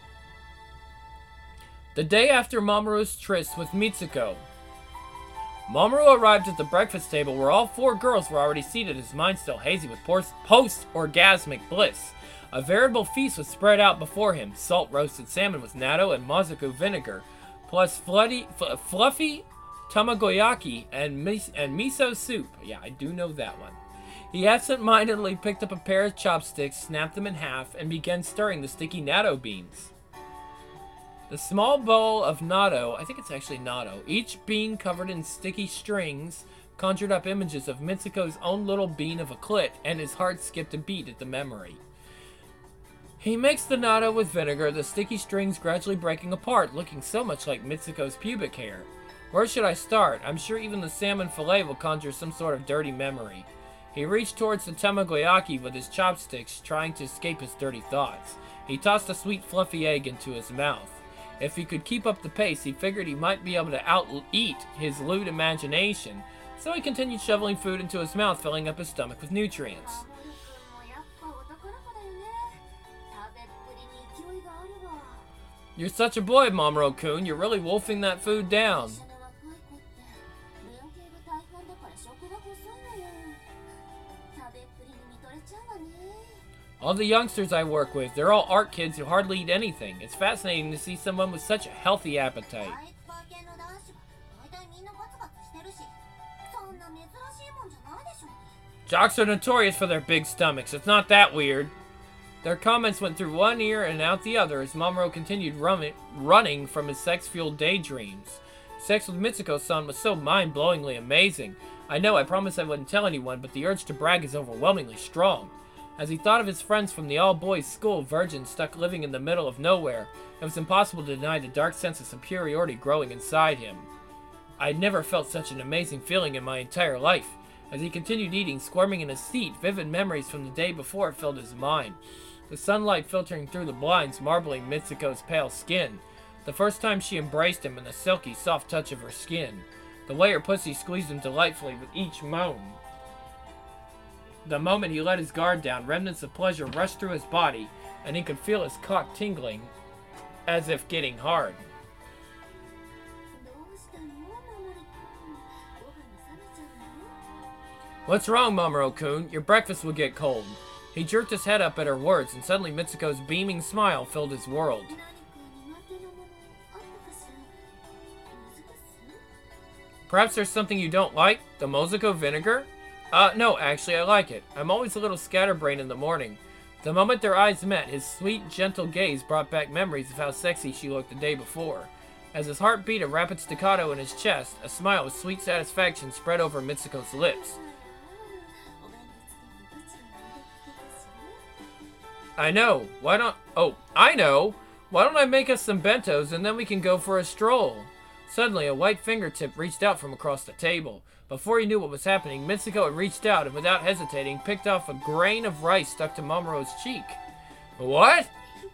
The day after Mamoru's tryst with Mitsuko, Mamoru arrived at the breakfast table where all 4 girls were already seated, his mind still hazy with post-orgasmic bliss. A veritable feast was spread out before him. Salt-roasted salmon with natto and mozuku vinegar, plus fluffy tamagoyaki and miso soup. Yeah, I do know that one. He absent-mindedly picked up a pair of chopsticks, snapped them in half, and began stirring the sticky natto beans. The small bowl of natto, I think it's actually natto, each bean covered in sticky strings, conjured up images of Mitsuko's own little bean of a clit, and his heart skipped a beat at the memory. He mixed the natto with vinegar, the sticky strings gradually breaking apart, looking so much like Mitsuko's pubic hair. Where should I start? I'm sure even the salmon fillet will conjure some sort of dirty memory. He reached towards the tamagoyaki with his chopsticks, trying to escape his dirty thoughts. He tossed a sweet fluffy egg into his mouth. If he could keep up the pace, he figured he might be able to out-eat his lewd imagination, so he continued shoveling food into his mouth, filling up his stomach with nutrients. You're such a boy, Mamoru-kun. You're really wolfing that food down. All the youngsters I work with, they're all art kids who hardly eat anything. It's fascinating to see someone with such a healthy appetite. Jocks are notorious for their big stomachs. It's not that weird. Their comments went through one ear and out the other as Mamoru continued running from his sex-fueled daydreams. Sex with Mitsuko-san was so mind-blowingly amazing. I know, I promised I wouldn't tell anyone, but the urge to brag is overwhelmingly strong. As he thought of his friends from the all-boys school, virgins stuck living in the middle of nowhere, it was impossible to deny the dark sense of superiority growing inside him. I had never felt such an amazing feeling in my entire life. As he continued eating, squirming in his seat, vivid memories from the day before filled his mind. The sunlight filtering through the blinds, marbling Mitsuko's pale skin. The first time she embraced him and the silky, soft touch of her skin. The way her pussy squeezed him delightfully with each moan. The moment he let his guard down, remnants of pleasure rushed through his body, and he could feel his cock tingling, as if getting hard. What's wrong, Mamoru-kun? Your breakfast will get cold. He jerked his head up at her words, and suddenly Mitsuko's beaming smile filled his world. Perhaps there's something you don't like? The mozuku vinegar? No, actually, I like it. I'm always a little scatterbrained in the morning. The moment their eyes met, his sweet, gentle gaze brought back memories of how sexy she looked the day before. As his heart beat a rapid staccato in his chest, a smile of sweet satisfaction spread over Mitsuko's lips. I know. Why don't... Oh, I know! Why don't I make us some bentos and then we can go for a stroll? Suddenly, a white fingertip reached out from across the table. Before he knew what was happening, Mitsuko had reached out and, without hesitating, picked off a grain of rice stuck to Mamoru's cheek. What?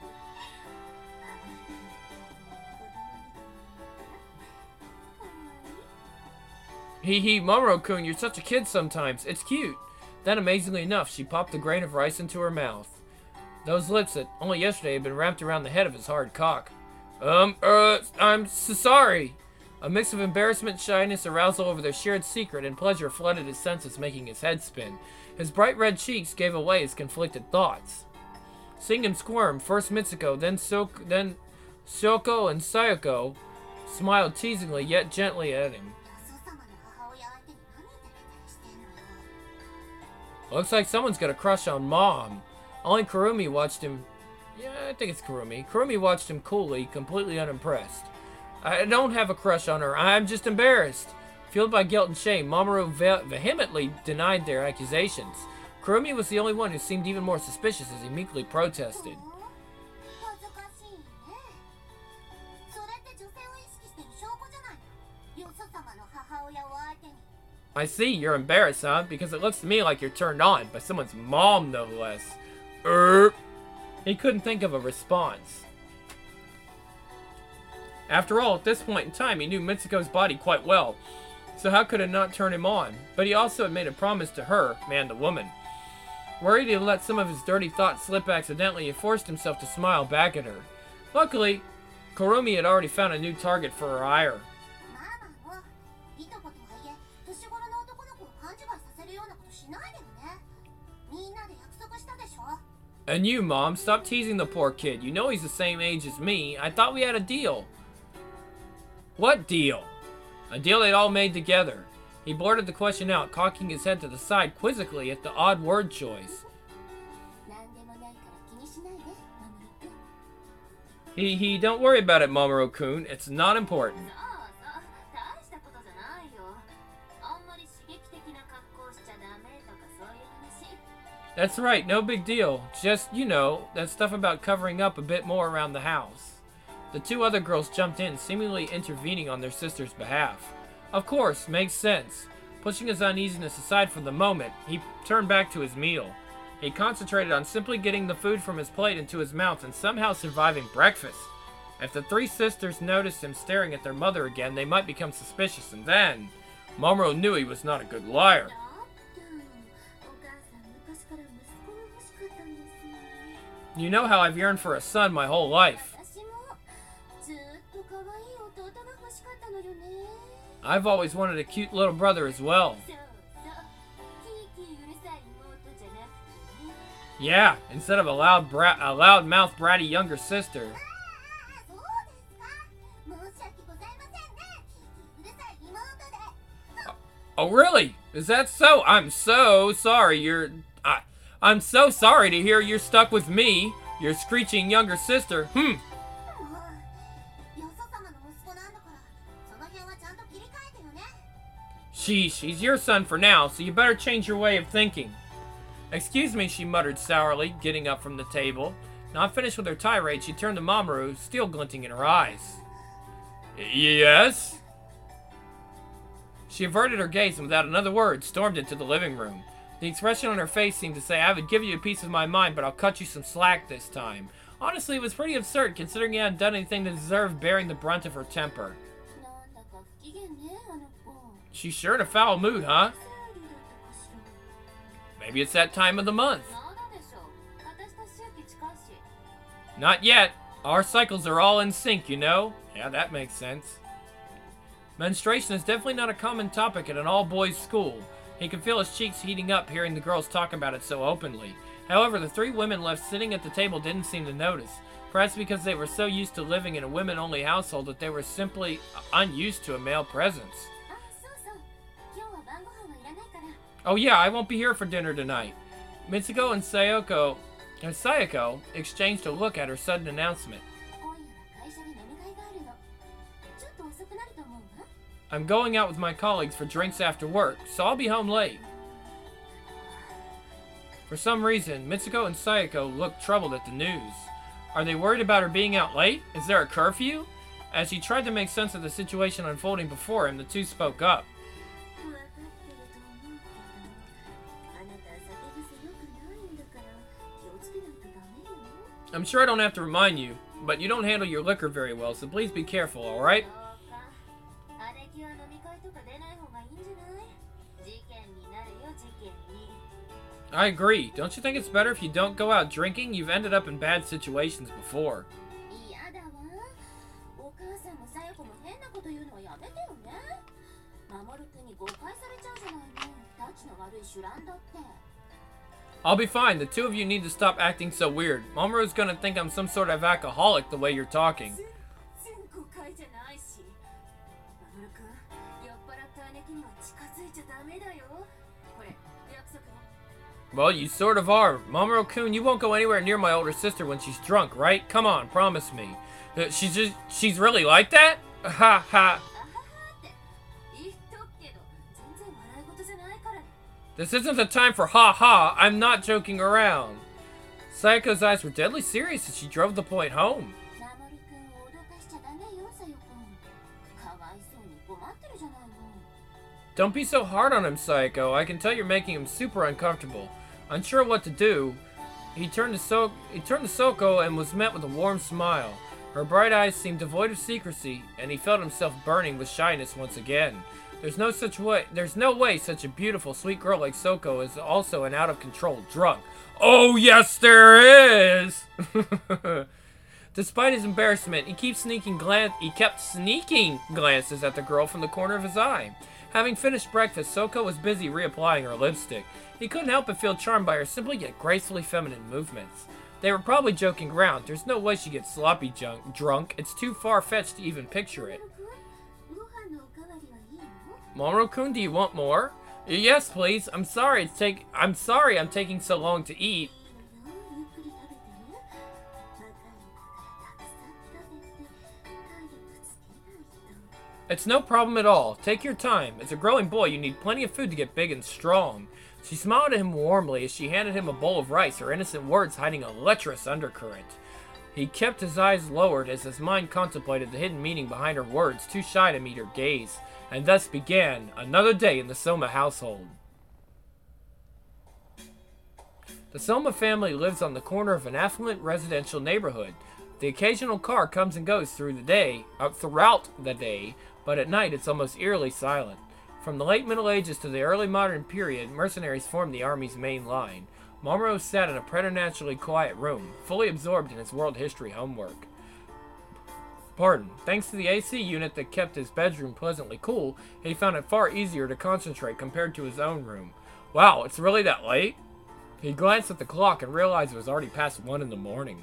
Hee hee, Mamoru-kun, you're such a kid sometimes. It's cute. Then, amazingly enough, she popped the grain of rice into her mouth. Those lips that only yesterday had been wrapped around the head of his hard cock. I'm so sorry. A mix of embarrassment, shyness, arousal over their shared secret, and pleasure flooded his senses, making his head spin. His bright red cheeks gave away his conflicted thoughts. Seeing him squirm, first Mitsuko, then Shoko and Sayako smiled teasingly yet gently at him. Looks like someone's got a crush on Mom. Only Kurumi watched him. Yeah, I think it's Kurumi. Kurumi watched him coolly, completely unimpressed. I don't have a crush on her. I'm just embarrassed. Fueled by guilt and shame, Mamoru vehemently denied their accusations. Kurumi was the only one who seemed even more suspicious as he meekly protested. I see, you're embarrassed, huh? Because it looks to me like you're turned on by someone's mom, no less. He couldn't think of a response. After all, at this point in time, he knew Mitsuko's body quite well, so how could it not turn him on? But he also had made a promise to her, man the woman. Worried he'd let some of his dirty thoughts slip accidentally, he forced himself to smile back at her. Luckily, Kurumi had already found a new target for her ire. And you, Mom, stop teasing the poor kid. You know he's the same age as me. I thought we had a deal. What deal? A deal they'd all made together. He blurted the question out, cocking his head to the side quizzically at the odd word choice. Don't worry about it, Mamoru-kun. It's not important. That's right, no big deal. Just, you know, that stuff about covering up a bit more around the house. The two other girls jumped in, seemingly intervening on their sister's behalf. Of course, makes sense. Pushing his uneasiness aside for the moment, he turned back to his meal. He concentrated on simply getting the food from his plate into his mouth and somehow surviving breakfast. If the three sisters noticed him staring at their mother again, they might become suspicious, and then Mamoru knew he was not a good liar. You know how I've yearned for a son my whole life. I've always wanted a cute little brother as well. Yeah, instead of a loud-mouthed bratty younger sister. Oh really? Is that so? I'm so sorry I'm so sorry to hear you're stuck with me, your screeching younger sister. Sheesh, he's your son for now, so you better change your way of thinking. Excuse me, she muttered sourly, getting up from the table. Not finished with her tirade, she turned to Mamoru, steel glinting in her eyes. Yes? She averted her gaze and without another word, stormed into the living room. The expression on her face seemed to say, I would give you a piece of my mind, but I'll cut you some slack this time. Honestly, it was pretty absurd, considering he hadn't done anything to deserve bearing the brunt of her temper. She's sure in a foul mood, huh? Maybe it's that time of the month. Not yet. Our cycles are all in sync, you know? Yeah, that makes sense. Menstruation is definitely not a common topic at an all-boys school. He could feel his cheeks heating up hearing the girls talk about it so openly. However, the three women left sitting at the table didn't seem to notice. Perhaps because they were so used to living in a women-only household that they were simply unused to a male presence. Oh yeah, I won't be here for dinner tonight. Mitsuko and Sayako exchanged a look at her sudden announcement. I'm going out with my colleagues for drinks after work, so I'll be home late. For some reason, Mitsuko and Sayako looked troubled at the news. Are they worried about her being out late? Is there a curfew? As he tried to make sense of the situation unfolding before him, the two spoke up. I'm sure I don't have to remind you, but you don't handle your liquor very well, so please be careful, alright? I agree. Don't you think it's better if you don't go out drinking? You've ended up in bad situations before. I'll be fine. The two of you need to stop acting so weird. Mamoru's gonna think I'm some sort of alcoholic the way you're talking. Well, you sort of are. Mamoru-kun, you won't go anywhere near my older sister when she's drunk, right? Come on, promise me. She's really like that? Ha ha. This isn't the time for ha-ha. I'm not joking around. Sayako's eyes were deadly serious as she drove the point home. Don't be so hard on him, Sayako. I can tell you're making him super uncomfortable. Unsure what to do, he turned to Soko and was met with a warm smile. Her bright eyes seemed devoid of secrecy, and he felt himself burning with shyness once again. There's no way such a beautiful, sweet girl like Soko is also an out-of-control drunk. Oh, yes, there is! Despite his embarrassment, he kept sneaking glances at the girl from the corner of his eye. Having finished breakfast, Soko was busy reapplying her lipstick. He couldn't help but feel charmed by her simple yet gracefully feminine movements. They were probably joking around. There's no way she gets sloppy drunk. It's too far-fetched to even picture it. Mamoru-kun, do you want more? Yes, please. I'm sorry I'm taking so long to eat. It's no problem at all. Take your time. As a growing boy, you need plenty of food to get big and strong. She smiled at him warmly as she handed him a bowl of rice, her innocent words hiding a lecherous undercurrent. He kept his eyes lowered as his mind contemplated the hidden meaning behind her words, too shy to meet her gaze. And thus began another day in the Soma household. The Soma family lives on the corner of an affluent residential neighborhood. The occasional car comes and goes throughout the day, but at night it's almost eerily silent. From the late Middle Ages to the early modern period, mercenaries formed the army's main line. Mamoru sat in a preternaturally quiet room, fully absorbed in his world history homework. Thanks to the AC unit that kept his bedroom pleasantly cool, he found it far easier to concentrate compared to his own room. Wow, it's really that late? He glanced at the clock and realized it was already past 1 in the morning.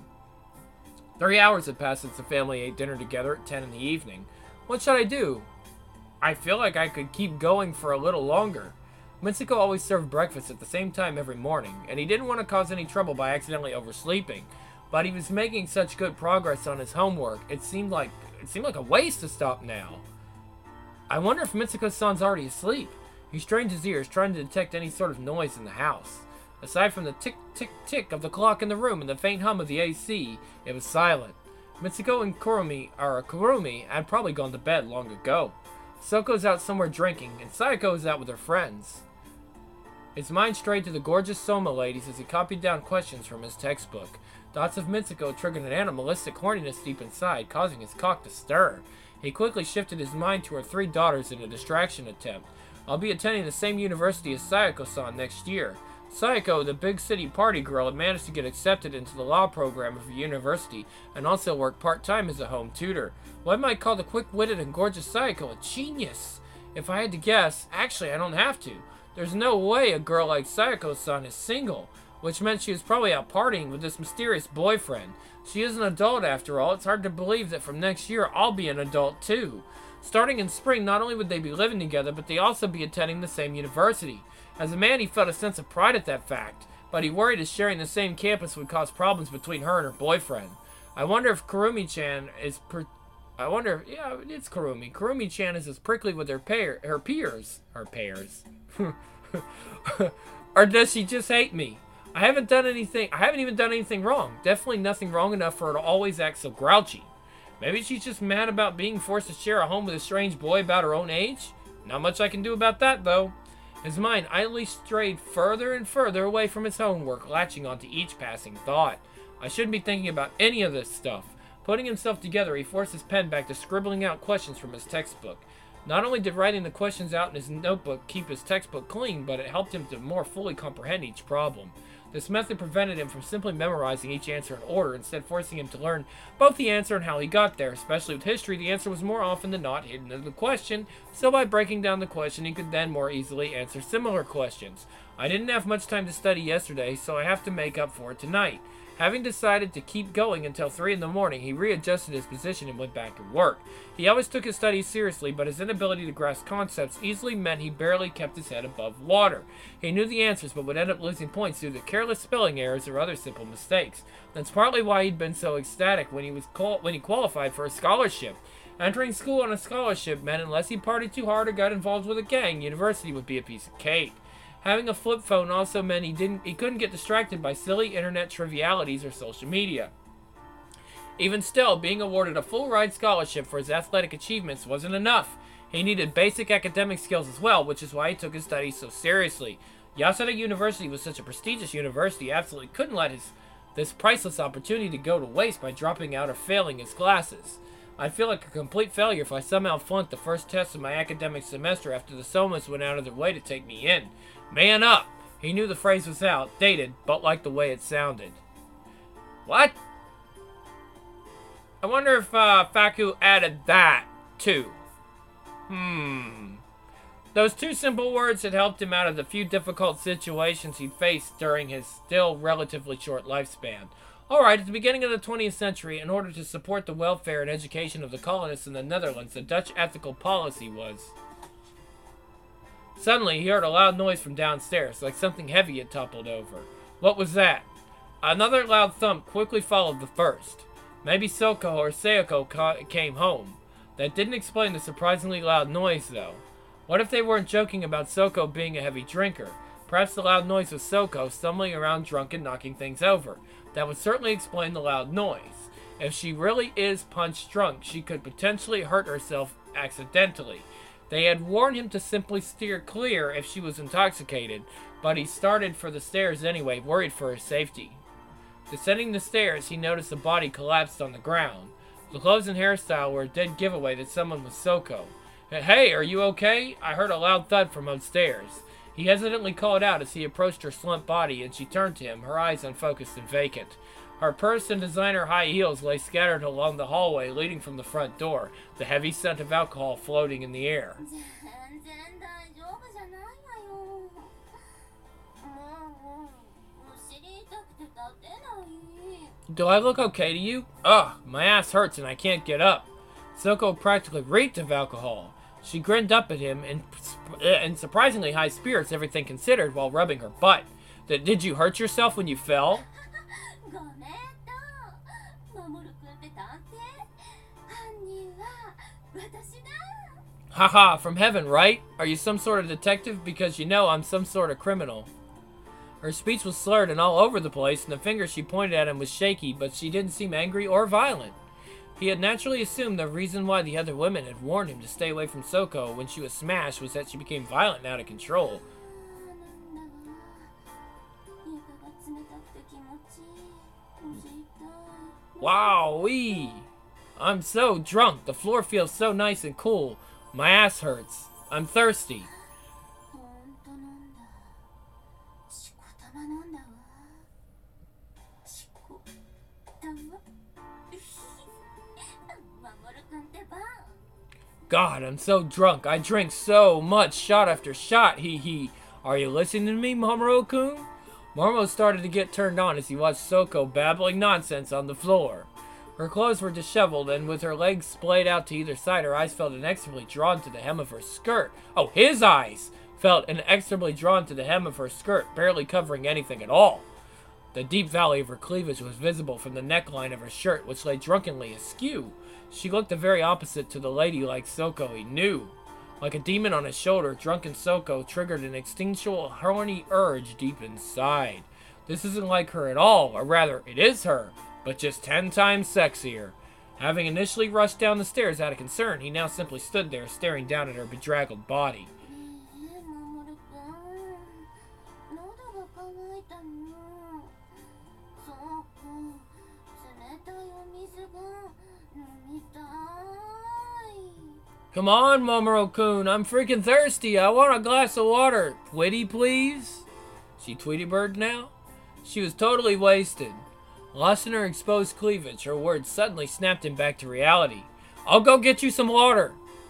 3 hours had passed since the family ate dinner together at 10 in the evening. What should I do? I feel like I could keep going for a little longer. Mitsuko always served breakfast at the same time every morning, and he didn't want to cause any trouble by accidentally oversleeping. But he was making such good progress on his homework, it seemed like a waste to stop now. I wonder if Mitsuko-san's already asleep. He strained his ears, trying to detect any sort of noise in the house. Aside from the tick-tick-tick of the clock in the room and the faint hum of the AC, it was silent. Mitsuko and Kurumi had probably gone to bed long ago. Soko's out somewhere drinking, and Sayako is out with her friends. His mind strayed to the gorgeous Soma ladies as he copied down questions from his textbook. Thoughts of Mitsuko triggered an animalistic horniness deep inside, causing his cock to stir. He quickly shifted his mind to her 3 daughters in a distraction attempt. I'll be attending the same university as Sayako-san next year. Sayako, the big city party girl, had managed to get accepted into the law program of a university and also work part-time as a home tutor. One might call the quick-witted and gorgeous Sayako a genius. If I had to guess, actually I don't have to. There's no way a girl like Sayako-san is single, which meant she was probably out partying with this mysterious boyfriend. She is an adult after all. It's hard to believe that from next year I'll be an adult too. Starting in spring, not only would they be living together, but they'd also be attending the same university. As a man, he felt a sense of pride at that fact, but he worried as sharing the same campus would cause problems between her and her boyfriend. I wonder if Kurumi-chan is yeah, it's Kurumi. Kurumi-chan is as prickly with her peers. Or does she just hate me? I haven't even done anything wrong. Definitely nothing wrong enough for her to always act so grouchy. Maybe she's just mad about being forced to share a home with a strange boy about her own age? Not much I can do about that, though. His mind idly strayed further and further away from his homework, latching onto each passing thought. I shouldn't be thinking about any of this stuff. Putting himself together, he forced his pen back to scribbling out questions from his textbook. Not only did writing the questions out in his notebook keep his textbook clean, but it helped him to more fully comprehend each problem. This method prevented him from simply memorizing each answer in order, instead forcing him to learn both the answer and how he got there. Especially with history, the answer was more often than not hidden in the question, so by breaking down the question, he could then more easily answer similar questions. I didn't have much time to study yesterday, so I have to make up for it tonight. Having decided to keep going until 3 in the morning, he readjusted his position and went back to work. He always took his studies seriously, but his inability to grasp concepts easily meant he barely kept his head above water. He knew the answers, but would end up losing points due to careless spelling errors or other simple mistakes. That's partly why he'd been so ecstatic when he qualified for a scholarship. Entering school on a scholarship meant unless he partied too hard or got involved with a gang, university would be a piece of cake. Having a flip phone also meant he couldn't get distracted by silly internet trivialities or social media. Even still, being awarded a full-ride scholarship for his athletic achievements wasn't enough. He needed basic academic skills as well, which is why he took his studies so seriously. Yasuda University was such a prestigious university, he absolutely couldn't let this priceless opportunity go to waste by dropping out or failing his classes. I'd feel like a complete failure if I somehow flunked the first test of my academic semester after the Somas went out of their way to take me in. Man up! He knew the phrase was outdated, but liked the way it sounded. What? I wonder if Faku added that, too. Those two simple words had helped him out of the few difficult situations he'd faced during his still relatively short lifespan. Alright, at the beginning of the 20th century, in order to support the welfare and education of the colonists in the Netherlands, the Dutch ethical policy was... Suddenly, he heard a loud noise from downstairs, like something heavy had toppled over. What was that? Another loud thump quickly followed the first. Maybe Soko or Sayoko came home. That didn't explain the surprisingly loud noise, though. What if they weren't joking about Soko being a heavy drinker? Perhaps the loud noise was Soko stumbling around drunk and knocking things over. That would certainly explain the loud noise. If she really is punch drunk, she could potentially hurt herself accidentally. They had warned him to simply steer clear if she was intoxicated, but he started for the stairs anyway, worried for her safety. Descending the stairs, he noticed a body collapsed on the ground. The clothes and hairstyle were a dead giveaway that someone was Soko. Hey, are you okay? I heard a loud thud from upstairs. He hesitantly called out as he approached her slumped body, and she turned to him, her eyes unfocused and vacant. Her purse and designer high heels lay scattered along the hallway leading from the front door, the heavy scent of alcohol floating in the air. Do I look okay to you? Ugh, my ass hurts and I can't get up. Soko practically reeked of alcohol. She grinned up at him in surprisingly high spirits, everything considered, while rubbing her butt. Did you hurt yourself when you fell? Haha, from heaven, right? Are you some sort of detective? Because you know I'm some sort of criminal. Her speech was slurred and all over the place, and the finger she pointed at him was shaky, but she didn't seem angry or violent. He had naturally assumed the reason why the other women had warned him to stay away from Soko when she was smashed was that she became violent and out of control. Wowee! I'm so drunk. The floor feels so nice and cool. My ass hurts. I'm thirsty. God, I'm so drunk. I drink so much, shot after shot, hee hee. Are you listening to me, Mamoru-kun? Momo started to get turned on as he watched Soko babbling nonsense on the floor. Her clothes were disheveled, and with her legs splayed out to either side, her eyes felt inexorably drawn to the hem of her skirt. Oh, his eyes felt inexorably drawn to the hem of her skirt, barely covering anything at all. The deep valley of her cleavage was visible from the neckline of her shirt, which lay drunkenly askew. She looked the very opposite to the ladylike Soko he knew. Like a demon on his shoulder, drunken Soko triggered an instinctual, horny urge deep inside. This isn't like her at all, or rather, it is her, but just 10 times sexier. Having initially rushed down the stairs out of concern, he now simply stood there, staring down at her bedraggled body. Come on, Mamoru-kun, I'm freaking thirsty. I want a glass of water. Twitty, please? She Tweety Bird now? She was totally wasted. Lost in her exposed cleavage, her words suddenly snapped him back to reality. I'll go get you some water.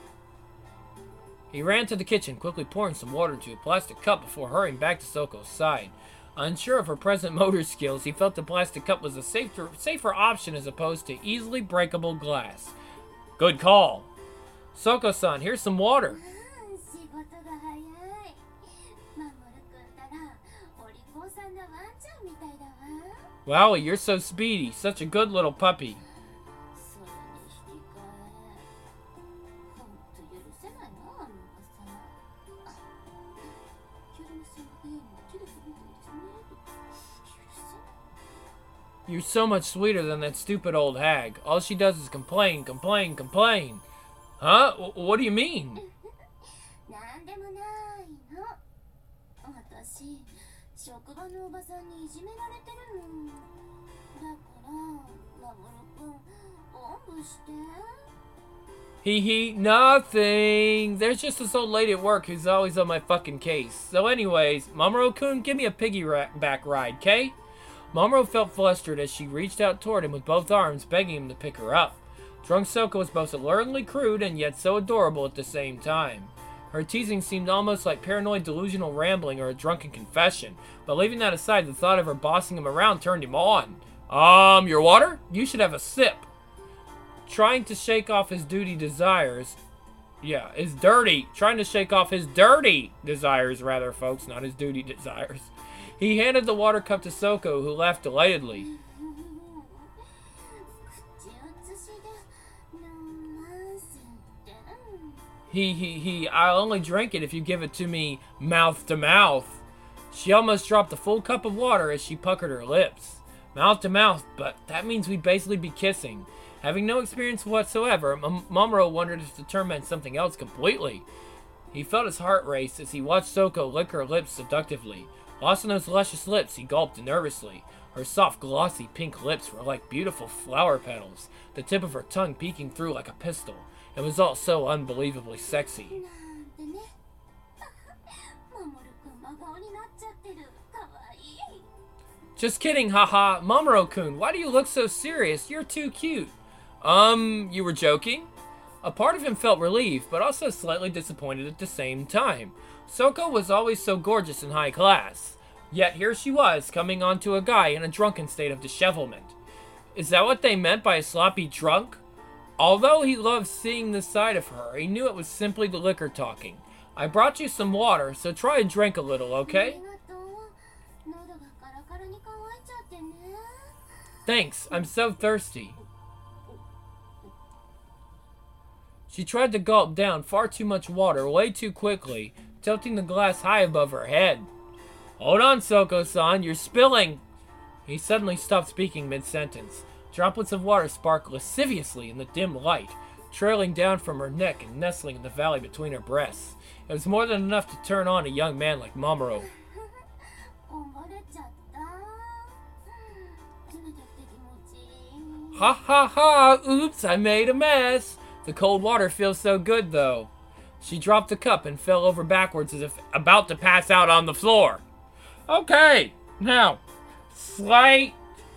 He ran to the kitchen, quickly pouring some water into a plastic cup before hurrying back to Soko's side. Unsure of her present motor skills, he felt the plastic cup was a safer option as opposed to easily breakable glass. Good call. Soko-san, here's some water. Wow, you're so speedy. Such a good little puppy. You're so much sweeter than that stupid old hag. All she does is complain, complain, complain. Huh? What do you mean? Hee, nothing. There's just this old lady at work who's always on my fucking case. So anyways, Mamoru-kun, give me a piggyback ride, okay? Mamoru felt flustered as she reached out toward him with both arms, begging him to pick her up. Drunk Soko was both alertingly crude and yet so adorable at the same time. Her teasing seemed almost like paranoid delusional rambling or a drunken confession, but leaving that aside, the thought of her bossing him around turned him on. Your water? You should have a sip. Trying to shake off his dirty desires, rather, folks, not his duty desires. He handed the water cup to Soko, who laughed delightedly. I'll only drink it if you give it to me mouth to mouth. She almost dropped the full cup of water as she puckered her lips. Mouth to mouth, but that means we'd basically be kissing. Having no experience whatsoever, Mamoru wondered if the term meant something else completely. He felt his heart race as he watched Soko lick her lips seductively. Lost in those luscious lips, he gulped nervously. Her soft, glossy pink lips were like beautiful flower petals, the tip of her tongue peeking through like a pistol. It was all so unbelievably sexy. Just kidding, haha. Mamoru-kun, why do you look so serious? You're too cute. You were joking? A part of him felt relieved, but also slightly disappointed at the same time. Soko was always so gorgeous and high class. Yet here she was, coming onto a guy in a drunken state of dishevelment. Is that what they meant by a sloppy drunk? Although he loved seeing this side of her, he knew it was simply the liquor talking. I brought you some water, so try and drink a little, okay? Thanks, I'm so thirsty. She tried to gulp down far too much water way too quickly, tilting the glass high above her head. Hold on, Soko-san, you're spilling! He suddenly stopped speaking mid-sentence. Droplets of water sparkled lasciviously in the dim light, trailing down from her neck and nestling in the valley between her breasts. It was more than enough to turn on a young man like Mamoru. Ha ha ha! Oops, I made a mess! The cold water feels so good, though. She dropped the cup and fell over backwards as if about to pass out on the floor. Okay, now, slight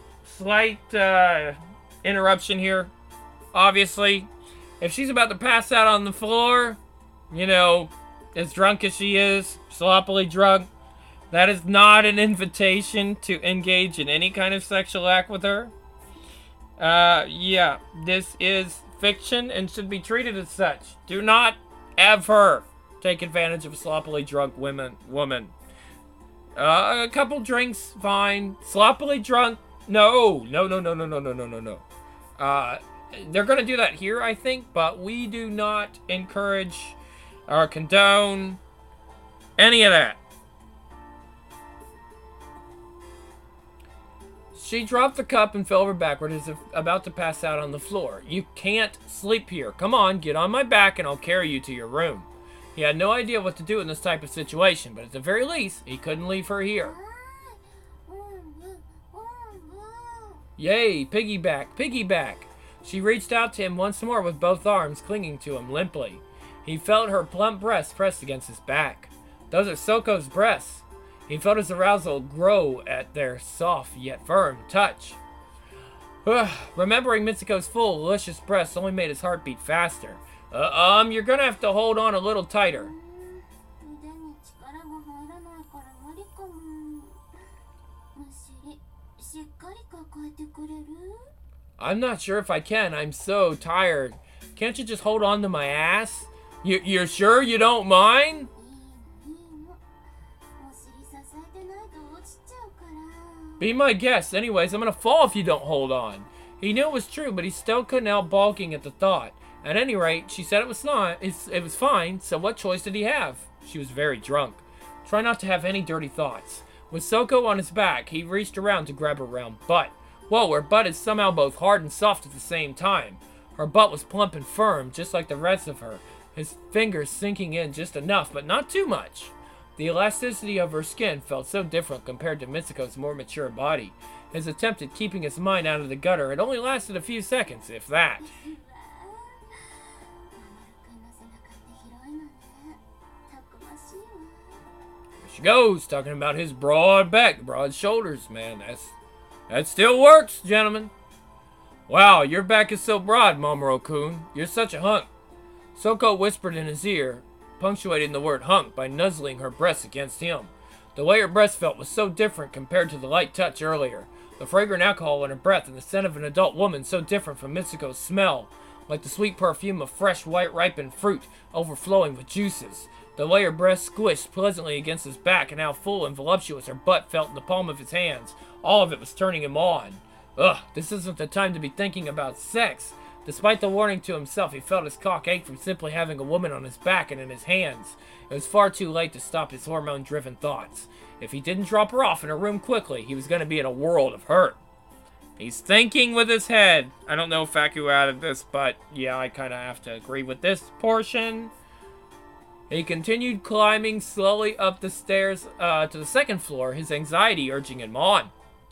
interruption here. Obviously, if she's about to pass out on the floor, you know, as drunk as she is, sloppily drunk, that is not an invitation to engage in any kind of sexual act with her. Yeah, this is fiction and should be treated as such. Do not ever take advantage of a sloppily drunk woman. A couple drinks, fine. Sloppily drunk, no. They're gonna do that here, I think, but we do not encourage or condone any of that. She dropped the cup and fell over backward as if about to pass out on the floor. You can't sleep here. Come on, get on my back and I'll carry you to your room. He had no idea what to do in this type of situation, but at the very least, he couldn't leave her here. Yay, piggyback, piggyback. She reached out to him once more with both arms clinging to him limply. He felt her plump breasts pressed against his back. Those are Soko's breasts. He felt his arousal grow at their soft yet firm touch. Remembering Mitsuko's full, luscious breasts only made his heart beat faster. You're gonna have to hold on a little tighter. I'm not sure if I can. I'm so tired. Can't you just hold on to my ass? You're sure you don't mind? Be my guest. Anyways, I'm gonna fall if you don't hold on. He knew it was true, but he still couldn't help balking at the thought. At any rate, she said it was fine, so what choice did he have? She was very drunk. Try not to have any dirty thoughts. With Soko on his back, he reached around to grab her round butt. Whoa, her butt is somehow both hard and soft at the same time. Her butt was plump and firm, just like the rest of her, his fingers sinking in just enough, but not too much. The elasticity of her skin felt so different compared to Mitsuko's more mature body. His attempt at keeping his mind out of the gutter had only lasted a few seconds, if that. There she goes, talking about his broad back, broad shoulders, man. That still works, gentlemen. Wow, your back is so broad, Mamoru-kun. You're such a hunk. Soko whispered in his ear, punctuating the word hunk by nuzzling her breasts against him. The way her breast felt was so different compared to the light touch earlier. The fragrant alcohol in her breath and the scent of an adult woman so different from Mitsuko's smell, like the sweet perfume of fresh white ripened fruit overflowing with juices. The way her breast squished pleasantly against his back and how full and voluptuous her butt felt in the palm of his hands. All of it was turning him on. Ugh, this isn't the time to be thinking about sex. Despite the warning to himself, he felt his cock ache from simply having a woman on his back and in his hands. It was far too late to stop his hormone-driven thoughts. If he didn't drop her off in her room quickly, he was going to be in a world of hurt. He's thinking with his head. I don't know if Faku added this, but yeah, I kind of have to agree with this portion. He continued climbing slowly up the stairs to the second floor, his anxiety urging him on.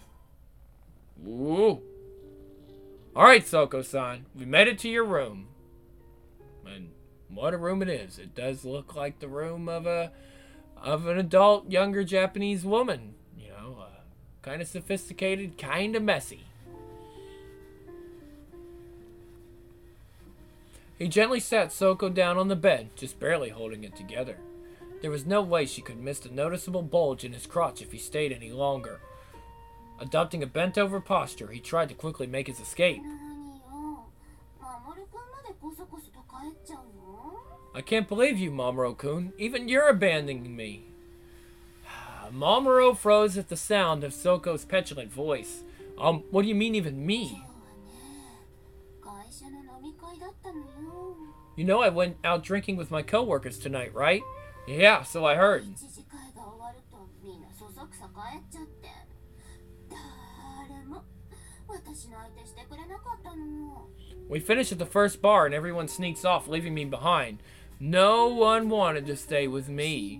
Ooh. Alright, Soko-san, we made it to your room. And what a room it is. It does look like the room of an adult, younger Japanese woman. You know, kind of sophisticated, kind of messy. He gently sat Soko down on the bed, just barely holding it together. There was no way she could miss the noticeable bulge in his crotch if he stayed any longer. Adopting a bent-over posture, he tried to quickly make his escape. I can't believe you, Mamoru-kun. Even you're abandoning me. Mamoru froze at the sound of Soko's petulant voice. What do you mean, even me? You know I went out drinking with my coworkers tonight, right? Yeah, so I heard. We finished at the first bar and everyone sneaks off, leaving me behind. No one wanted to stay with me.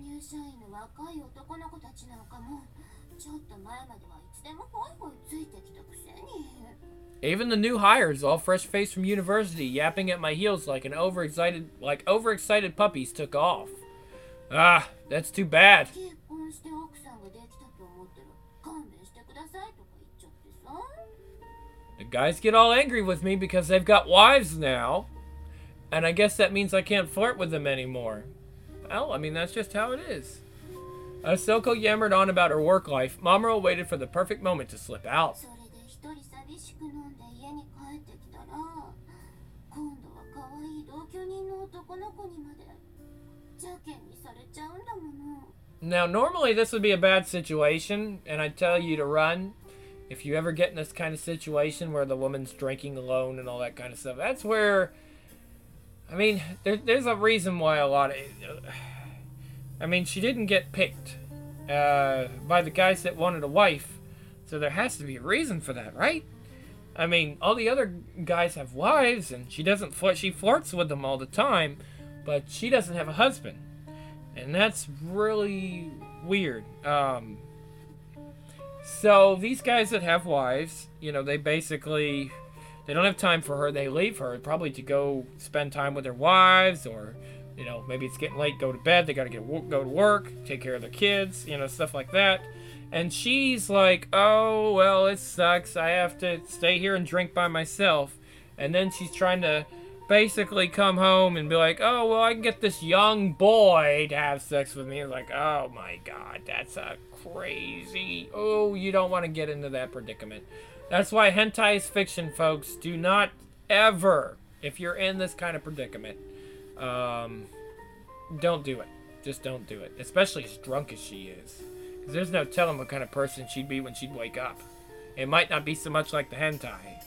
Even the new hires, all fresh-faced from university, yapping at my heels like overexcited puppies, took off. Ah, that's too bad. The guys get all angry with me because they've got wives now. And I guess that means I can't flirt with them anymore. Well, I mean, that's just how it is. As Soko yammered on about her work life, Mamoru waited for the perfect moment to slip out. Now, normally this would be a bad situation, and I'd tell you to run. If you ever get in this kind of situation where the woman's drinking alone and all that kind of stuff, that's where, I mean, there's a reason why a lot of, I mean, she didn't get picked by the guys that wanted a wife, so there has to be a reason for that, right? I mean, all the other guys have wives, and she doesn't flirt, she flirts with them all the time, but she doesn't have a husband, and that's really weird. So these guys that have wives, you know, they don't have time for her. They leave her probably to go spend time with their wives or You know, maybe it's getting late, go to bed, they gotta go to work, take care of their kids, you know, stuff like that. And she's like, oh, well, it sucks. I have to stay here and drink by myself. And then she's trying to basically come home and be like, oh, well, I can get this young boy to have sex with me. It's like, oh, my God, that's a crazy... Oh, you don't want to get into that predicament. That's why hentai is fiction, folks. Do not ever, if you're in this kind of predicament, don't do it. Just don't do it. Especially as drunk as she is. Because there's no telling what kind of person she'd be when she'd wake up. It might not be so much like the hentai.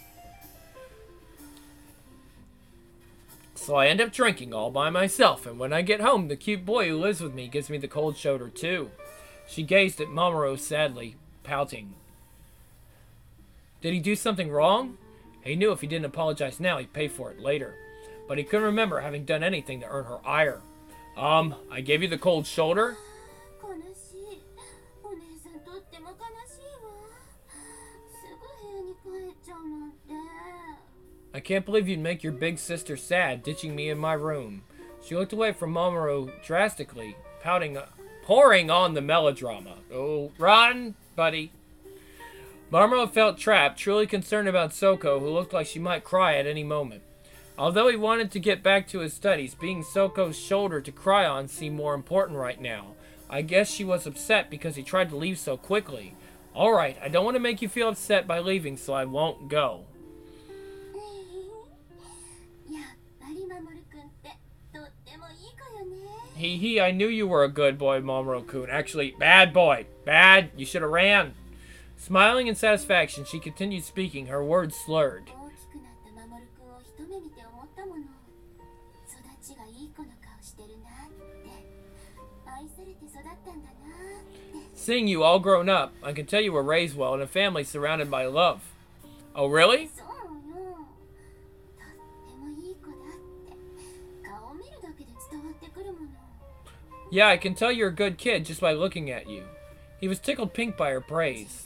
So I end up drinking all by myself, and when I get home, the cute boy who lives with me gives me the cold shoulder too. She gazed at Mamoru sadly, pouting. Did he do something wrong? He knew if he didn't apologize now, he'd pay for it later. But he couldn't remember having done anything to earn her ire. I gave you the cold shoulder? I can't believe you'd make your big sister sad, ditching me in my room. She looked away from Mamoru drastically, pouring on the melodrama. Oh, run, buddy. Mamoru felt trapped, truly concerned about Soko, who looked like she might cry at any moment. Although he wanted to get back to his studies, being Soko's shoulder to cry on seemed more important right now. I guess she was upset because he tried to leave so quickly. Alright, I don't want to make you feel upset by leaving, so I won't go. Hee, I knew you were a good boy, Mamoru-kun. Actually, bad boy. Bad. You should have ran. Smiling in satisfaction, she continued speaking, her words slurred. Seeing you all grown up, I can tell you were raised well in a family surrounded by love. Oh, really? Yeah, I can tell you're a good kid just by looking at you. He was tickled pink by her praise.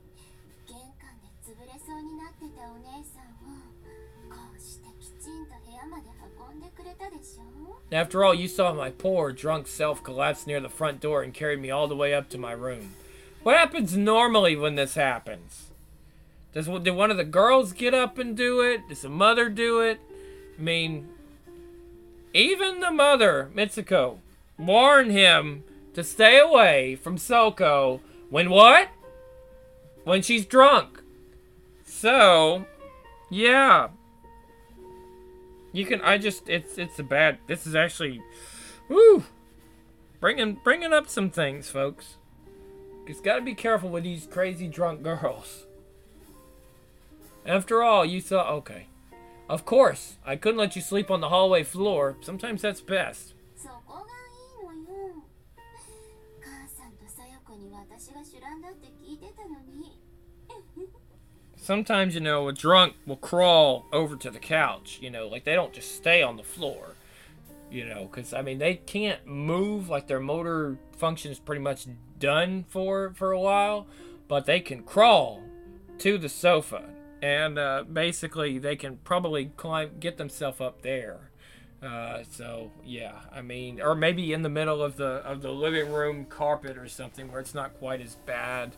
After all, you saw my poor, drunk self collapse near the front door and carried me all the way up to my room. What happens normally when this happens? Did one of the girls get up and do it? Does the mother do it? I mean, even the mother, Mitsuko, warned him to stay away from Soko when what? When she's drunk. So, yeah. You can, it's a bad, this is actually, woo, bringing up some things, folks. Just gotta be careful with these crazy drunk girls. After all, you thought, okay. Of course, I couldn't let you sleep on the hallway floor. Sometimes that's best. Sometimes, you know, a drunk will crawl over to the couch, you know, like they don't just stay on the floor, you know, because, I mean, they can't move, like their motor function is pretty much done for a while, but they can crawl to the sofa, and basically they can probably get themselves up there. So, yeah, I mean, or maybe in the middle of the living room carpet or something where it's not quite as bad.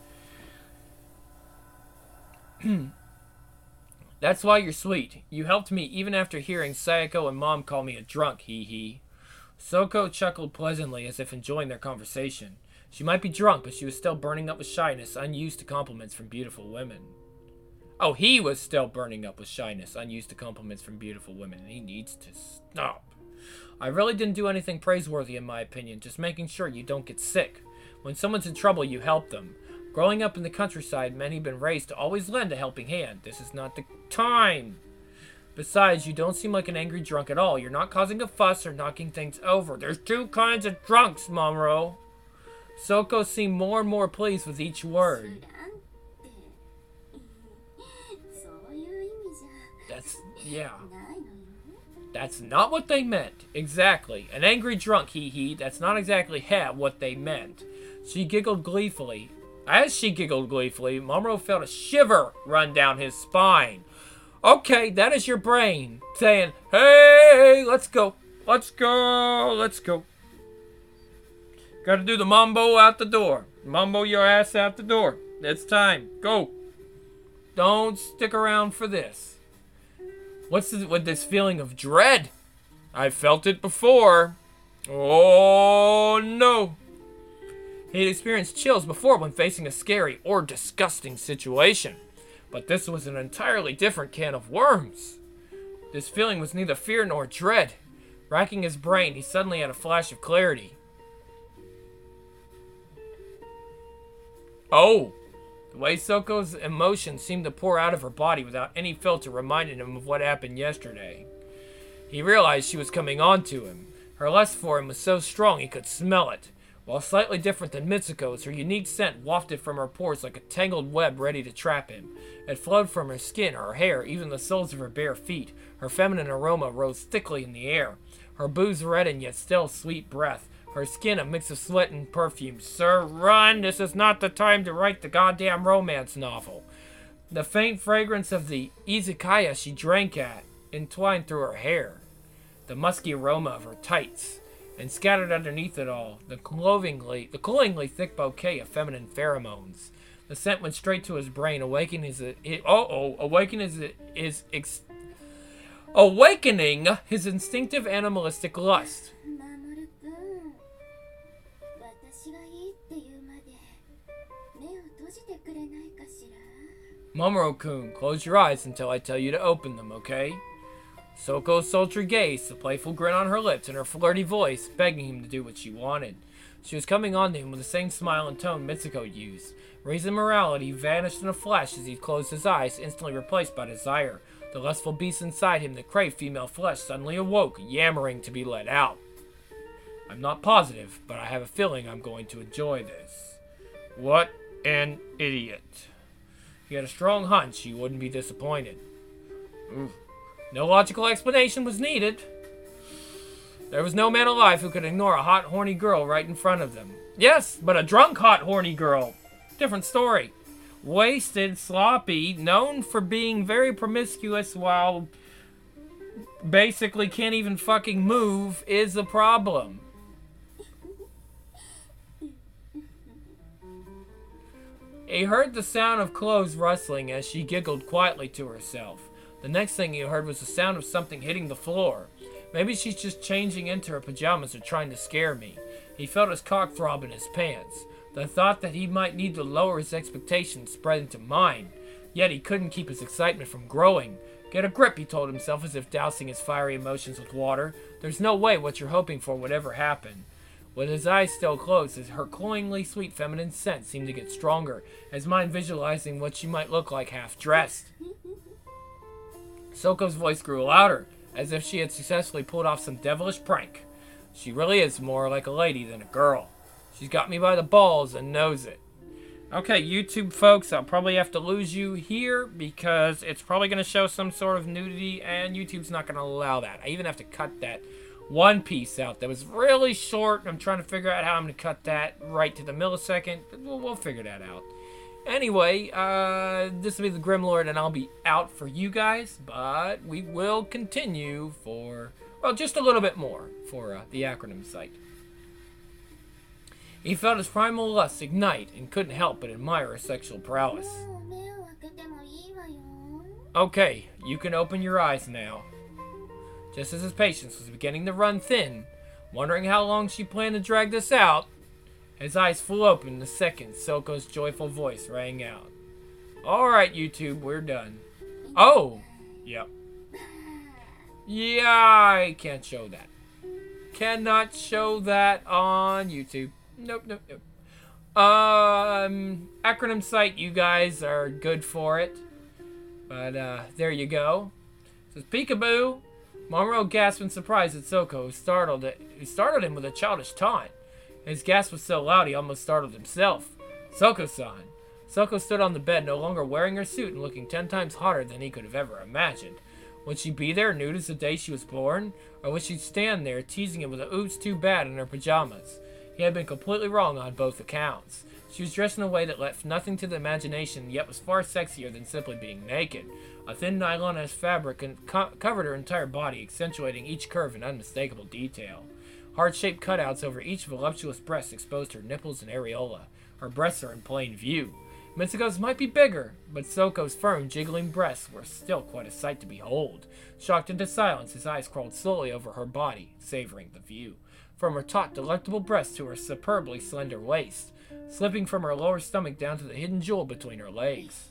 That's why you're sweet. You helped me even after hearing Sayako and Mom call me a drunk, hee. Soko chuckled pleasantly as if enjoying their conversation. She might be drunk, but she was still burning up with shyness, unused to compliments from beautiful women. Oh, he was still burning up with shyness, unused to compliments from beautiful women, and he needs to stop. I really didn't do anything praiseworthy in my opinion, just making sure you don't get sick. When someone's in trouble, you help them. Growing up in the countryside meant he'd been raised to always lend a helping hand. This is not the time. Besides, you don't seem like an angry drunk at all. You're not causing a fuss or knocking things over. There's two kinds of drunks, Mamoru. Soko seemed more and more pleased with each word. Yeah. That's not what they meant. Exactly. An angry drunk, hee. That's not exactly what they meant. She giggled gleefully. As she giggled gleefully, Mamoru felt a shiver run down his spine. Okay, that is your brain saying, hey, let's go. Let's go. Let's go. Gotta do the mambo out the door. Mambo your ass out the door. It's time. Go. Don't stick around for this. What's with this feeling of dread? I've felt it before. Oh no. He had experienced chills before when facing a scary or disgusting situation. But this was an entirely different can of worms. This feeling was neither fear nor dread. Racking his brain, he suddenly had a flash of clarity. Oh! The way Soko's emotions seemed to pour out of her body without any filter reminded him of what happened yesterday. He realized she was coming on to him. Her lust for him was so strong he could smell it. While slightly different than Mitsuko's, her unique scent wafted from her pores like a tangled web ready to trap him. It flowed from her skin, her hair, even the soles of her bare feet. Her feminine aroma rose thickly in the air. Her booze red and yet still sweet breath. Her skin a mix of sweat and perfume. Sir, run! This is not the time to write the goddamn romance novel. The faint fragrance of the izakaya she drank at entwined through her hair. The musky aroma of her tights. And scattered underneath it all, the cloyingly thick bouquet of feminine pheromones. The scent went straight to his brain, awakening his instinctive animalistic lust. Mamoru-kun, close your eyes until I tell you to open them, okay? Soko's sultry gaze, the playful grin on her lips, and her flirty voice, begging him to do what she wanted. She was coming on to him with the same smile and tone Mitsuko used. Reason and morality vanished in a flash as he closed his eyes, instantly replaced by desire. The lustful beast inside him that craved female flesh suddenly awoke, yammering to be let out. I'm not positive, but I have a feeling I'm going to enjoy this. What an idiot. He had a strong hunch he wouldn't be disappointed. Oof. No logical explanation was needed. There was no man alive who could ignore a hot, horny girl right in front of them. Yes, but a drunk, hot, horny girl. Different story. Wasted, sloppy, known for being very promiscuous while basically can't even fucking move is a problem. He heard the sound of clothes rustling as she giggled quietly to herself. The next thing he heard was the sound of something hitting the floor. Maybe she's just changing into her pajamas or trying to scare me. He felt his cock throb in his pants. The thought that he might need to lower his expectations spread into mind. Yet he couldn't keep his excitement from growing. Get a grip, he told himself as if dousing his fiery emotions with water. There's no way what you're hoping for would ever happen. With his eyes still closed, her cloyingly sweet feminine scent seemed to get stronger, his mind visualizing what she might look like half-dressed. Soko's voice grew louder, as if she had successfully pulled off some devilish prank. She really is more like a lady than a girl. She's got me by the balls and knows it. Okay, YouTube folks, I'll probably have to lose you here because it's probably going to show some sort of nudity and YouTube's not going to allow that. I even have to cut that one piece out that was really short. I'm trying to figure out how I'm going to cut that right to the millisecond. We'll figure that out. Anyway, this will be the Grim Lord, and I'll be out for you guys, but we will continue for, well, just a little bit more for the acronym site. He felt his primal lust ignite and couldn't help but admire her sexual prowess. Okay, you can open your eyes now. Just as his patience was beginning to run thin, wondering how long she planned to drag this out, his eyes flew open the second Soko's joyful voice rang out. Alright, YouTube, we're done. Oh! Yep. Yeah, I can't show that. Cannot show that on YouTube. Nope. Acronym site, you guys are good for it. But, there you go. It says, peekaboo! Mamoru gasped in surprise at Soko, who startled him with a childish taunt. His gasp was so loud he almost startled himself. Soko-san. Soko stood on the bed, no longer wearing her suit and looking 10 times hotter than he could have ever imagined. Would she be there nude as the day she was born? Or would she stand there teasing him with a oops too bad in her pajamas? He had been completely wrong on both accounts. She was dressed in a way that left nothing to the imagination, yet was far sexier than simply being naked. A thin nylon-esque fabric covered her entire body, accentuating each curve in unmistakable detail. Heart-shaped cutouts over each voluptuous breast exposed her nipples and areola. Her breasts are in plain view. Mitsuko's might be bigger, but Soko's firm, jiggling breasts were still quite a sight to behold. Shocked into silence, his eyes crawled slowly over her body, savoring the view. From her taut, delectable breasts to her superbly slender waist, slipping from her lower stomach down to the hidden jewel between her legs.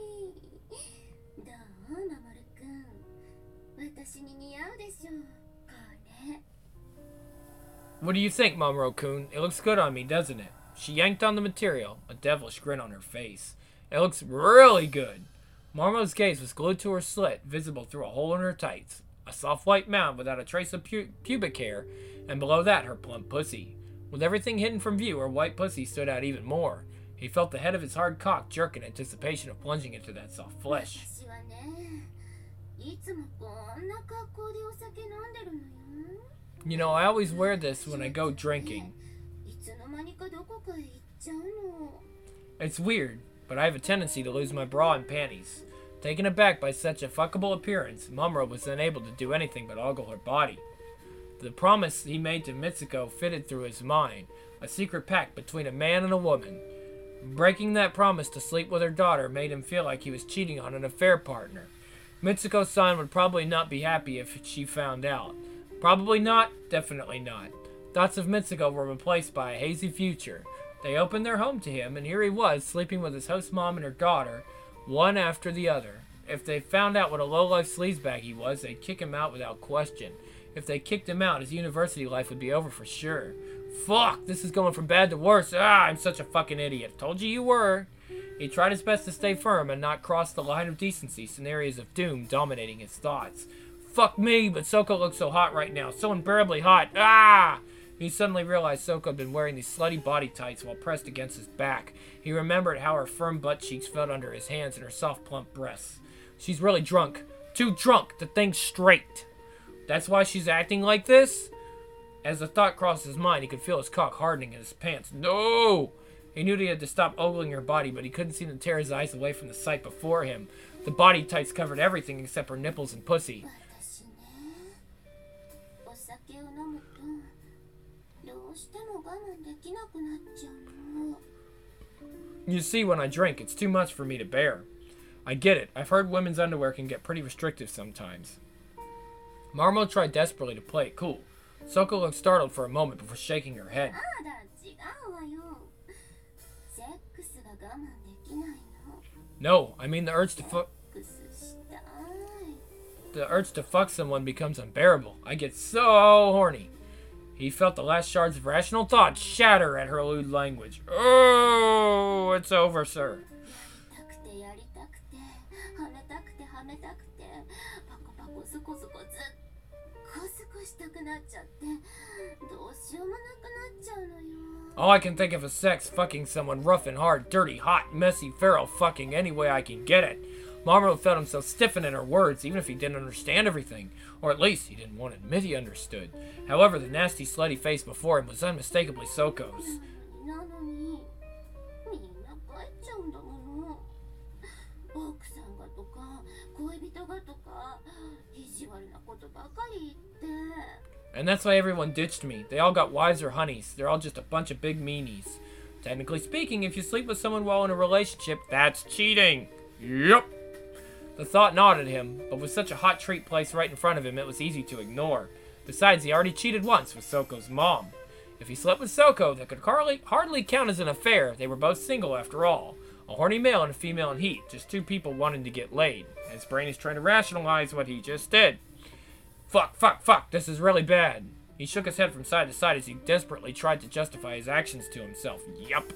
What do you think, Mamoru-kun? It looks good on me, doesn't it? She yanked on the material, a devilish grin on her face. It looks really good. Mamoru's gaze was glued to her slit, visible through a hole in her tights. A soft white mound without a trace of pubic hair, and below that her plump pussy. With everything hidden from view, her white pussy stood out even more. He felt the head of his hard cock jerk in anticipation of plunging into that soft flesh. You know, I always wear this when I go drinking. It's weird, but I have a tendency to lose my bra and panties. Taken aback by such a fuckable appearance, Mamoru was unable to do anything but ogle her body. The promise he made to Mitsuko fitted through his mind, a secret pact between a man and a woman. Breaking that promise to sleep with her daughter made him feel like he was cheating on an affair partner. Mitsuko-san would probably not be happy if she found out. Probably not, definitely not. Thoughts of Mitsuko were replaced by a hazy future. They opened their home to him, and here he was, sleeping with his host mom and her daughter, one after the other. If they found out what a low-life sleazebag he was, they'd kick him out without question. If they kicked him out, his university life would be over for sure. Fuck, this is going from bad to worse. I'm such a fucking idiot. Told you were. He tried his best to stay firm and not cross the line of decency, scenarios of doom dominating his thoughts. Fuck me, but Soko looks so hot right now. So unbearably hot. He suddenly realized Soko had been wearing these slutty body tights while pressed against his back. He remembered how her firm butt cheeks felt under his hands and her soft, plump breasts. She's really drunk. Too drunk to think straight. That's why she's acting like this? As the thought crossed his mind, he could feel his cock hardening in his pants. No! He knew that he had to stop ogling her body, but he couldn't seem to tear his eyes away from the sight before him. The body tights covered everything except her nipples and pussy. You see, when I drink, it's too much for me to bear. I get it. I've heard women's underwear can get pretty restrictive sometimes. Mamoru tried desperately to play it cool. Soko looked startled for a moment before shaking her head. No, I mean the urge to fuck someone becomes unbearable. I get so horny. He felt the last shards of rational thought shatter at her lewd language. Oh, it's over, sir. All I can think of is sex, fucking someone rough and hard, dirty, hot, messy, feral fucking any way I can get it. Mamoru felt himself stiffen in her words, even if he didn't understand everything. Or at least he didn't want to admit he understood. However, the nasty, slutty face before him was unmistakably Soko's. And that's why everyone ditched me. They all got wives or honeys. They're all just a bunch of big meanies. Technically speaking, if you sleep with someone while in a relationship, that's cheating. Yep. The thought gnawed at him, but with such a hot treat placed right in front of him, it was easy to ignore. Besides, he already cheated once with Soko's mom. If he slept with Soko, that could hardly count as an affair. They were both single after all. A horny male and a female in heat, just two people wanting to get laid. His brain is trying to rationalize what he just did. Fuck, this is really bad. He shook his head from side to side as he desperately tried to justify his actions to himself. Yup.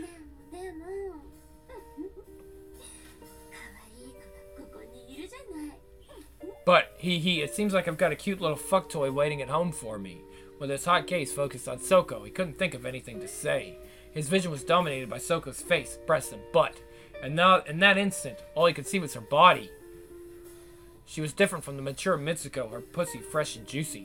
But, it seems like I've got a cute little fuck toy waiting at home for me. With his hot gaze focused on Soko, he couldn't think of anything to say. His vision was dominated by Soko's face, breasts, and butt. And now, in that instant, all he could see was her body. She was different from the mature Mitsuko, her pussy fresh and juicy.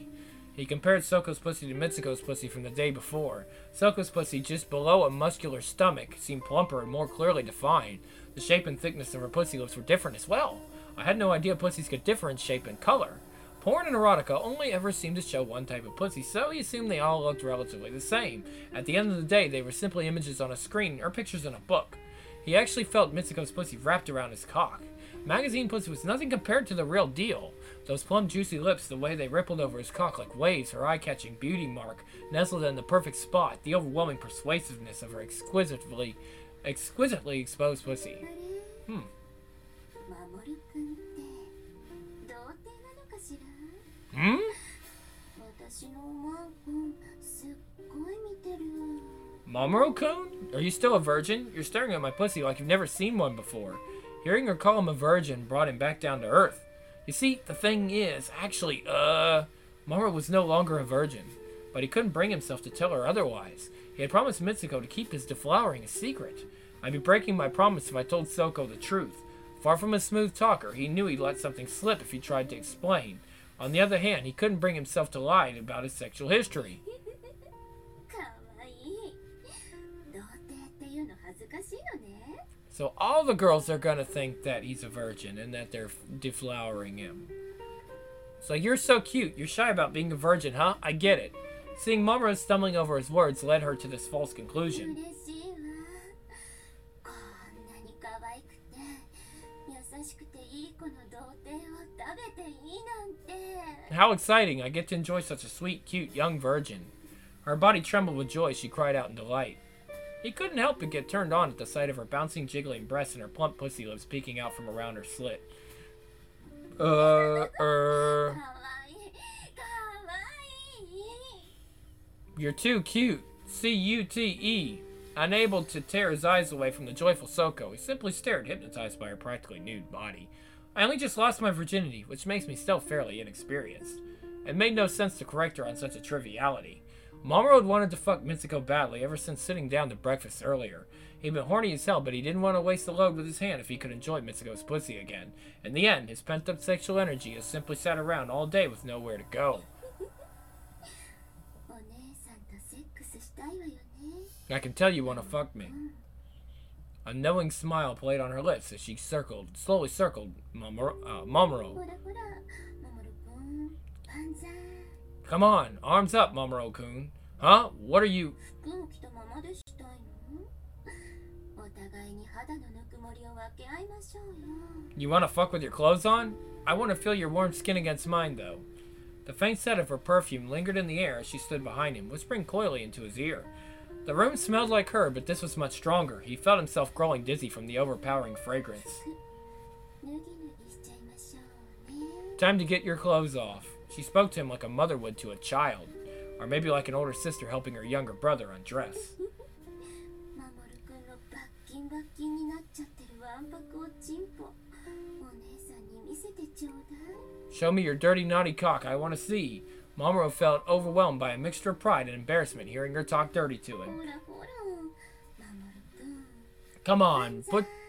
He compared Soko's pussy to Mitsuko's pussy from the day before. Soko's pussy, just below a muscular stomach, seemed plumper and more clearly defined. The shape and thickness of her pussy lips were different as well. I had no idea pussies could differ in shape and color. Porn and erotica only ever seemed to show one type of pussy, so he assumed they all looked relatively the same. At the end of the day, they were simply images on a screen or pictures in a book. He actually felt Mitsuko's pussy wrapped around his cock. Magazine pussy was nothing compared to the real deal. Those plump, juicy lips, the way they rippled over his cock like waves, her eye-catching beauty mark, nestled in the perfect spot, the overwhelming persuasiveness of her exquisitely exposed pussy. 守君って童貞なのかしら Hmm? 私のワンコンすっごい見てる Mamoru-kun? Are you still a virgin? You're staring at my pussy like you've never seen one before. Hearing her call him a virgin brought him back down to earth. You see, the thing is, actually, Mamoru was no longer a virgin, but he couldn't bring himself to tell her otherwise. He had promised Mitsuko to keep his deflowering a secret. I'd be breaking my promise if I told Soko the truth. Far from a smooth talker, he knew he'd let something slip if he tried to explain. On the other hand, he couldn't bring himself to lie about his sexual history. かわいい童貞っていうの恥ずかしいのね So all the girls are gonna think that he's a virgin and that they're deflowering him. So you're so cute. You're shy about being a virgin, huh? I get it. Seeing Mamoru stumbling over his words led her to this false conclusion. 嬉しいわこんなに可愛くて優しくていい子の童貞を食べていいなんて How exciting. I get to enjoy such a sweet, cute, young virgin. Her body trembled with joy. She cried out in delight. He couldn't help but get turned on at the sight of her bouncing, jiggling breasts and her plump pussy lips peeking out from around her slit. かわいいかわいい You're too cute. C-U-T-E. Unable to tear his eyes away from the joyful Soko, he simply stared, hypnotized by her practically nude body. I only just lost my virginity, which makes me still fairly inexperienced. It made no sense to correct her on such a triviality. Mamoru had wanted to fuck Mitsuko badly ever since sitting down to breakfast earlier. He'd been horny as hell, but he didn't want to waste the load with his hand if he could enjoy Mitsuko's pussy again. In the end, his pent-up sexual energy has simply sat around all day with nowhere to go. お姉さんとセックスしたいわよね I can tell you want to fuck me. A knowing smile played on her lips as she slowly circled Mamoru. ほらほらマモル君パンザー Come on, arms up, Mamoru-kun. Huh? What are you... 服を着たままでしたいのお互いに肌のぬくもりを分け合いましょうよ You want to fuck with your clothes on? I want to feel your warm skin against mine, though. The faint scent of her perfume lingered in the air as she stood behind him, whispering coyly into his ear. The room smelled like her, but this was much stronger. He felt himself growing dizzy from the overpowering fragrance. 脱ぎ脱ぎしちゃいましょうね Time to get your clothes off. She spoke to him like a mother would to a child, or maybe like an older sister helping her younger brother undress. マモル君のバッキンバッキンになっちゃってるわんぱくおちんぽお姉さんに見せてちょうだい Show me your dirty, naughty cock. I want to see. Mamoru felt overwhelmed by a mixture of pride and embarrassment hearing her talk dirty to ほ him. らほらマモル君 Come on,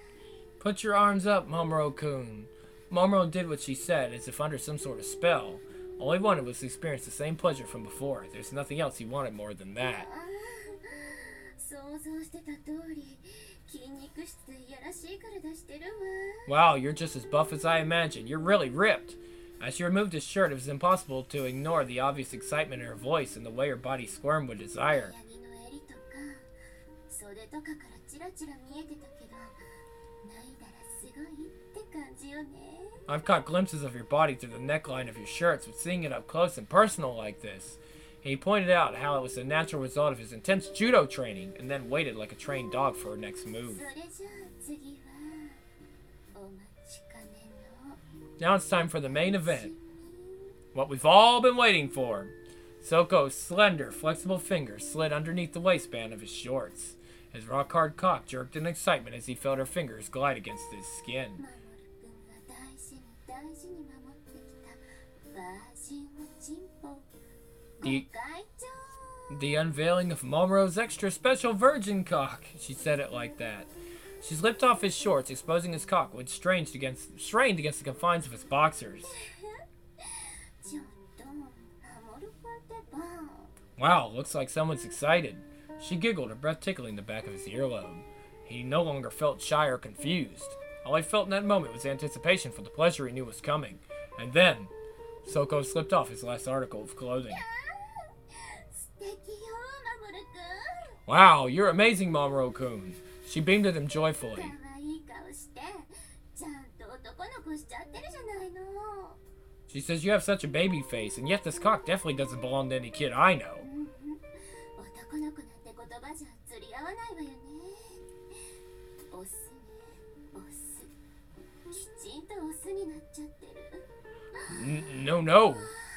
put your arms up, Mamoru-kun. Mamoru did what she said, as if under some sort of spell. All he wanted was to experience the same pleasure from before. There's nothing else he wanted more than that. 想像してた通り筋肉質でいやらしい体してるわ Wow, you're just as buff as I imagined. You're really ripped. As she removed his shirt, it was impossible to ignore the obvious excitement in her voice and the way her body squirmed with desire. ヤギの襟とか袖とかからチラチラ見えてたけど脱いだらすごいって感じよね I've caught glimpses of your body through the neckline of your shirts, but seeing it up close and personal like this. He pointed out how it was a natural result of his intense judo training, and then waited like a trained dog for her next move. それじゃあ次はお待ちかねの Now it's time for the main event. What we've all been waiting for. Soko's slender, flexible fingers slid underneath the waistband of his shorts. His rock-hard cock jerked in excitement as he felt her fingers glide against his skin. マモル君が大事に大事に守ってきたバージンおちんぽ The- ご会長 The unveiling of Mamoru's extra special virgin cock. She said it like that. She slipped off his shorts, exposing his cock, which strained against the confines of his boxers. ちょっとマモル君っ Wow, looks like someone's excited. She giggled, her breath tickling the back of his earlobe. He no longer felt shy or confused. All he felt in that moment was anticipation for the pleasure he knew was coming. And then, Soko slipped off his last article of clothing. Wow, you're amazing, Mamoru-kun. She beamed at him joyfully. She says, you have such a baby face, and yet this cock definitely doesn't belong to any kid I know. No.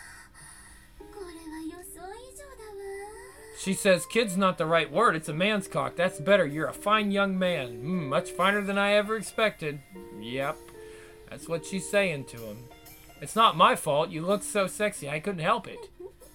She says, kid's not the right word, it's a man's cock. That's better, you're a fine young man. Much finer than I ever expected. Yep, that's what she's saying to him. It's not my fault, you looked so sexy, I couldn't help it.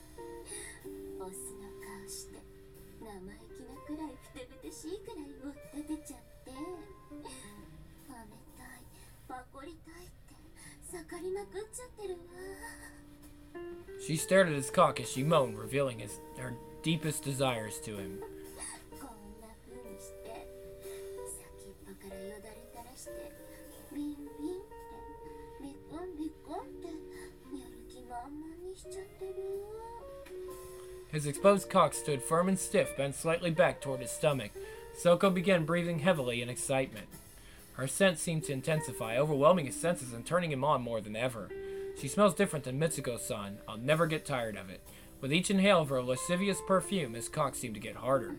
She stared at his cock as she moaned, revealing her deepest desires to him. His exposed cock stood firm and stiff, bent slightly back toward his stomach. Soko began breathing heavily in excitement. Her scent seemed to intensify, overwhelming his senses and turning him on more than ever. She smells different than Mitsuko-san. I'll never get tired of it. With each inhale of her lascivious perfume, his cock seemed to get harder.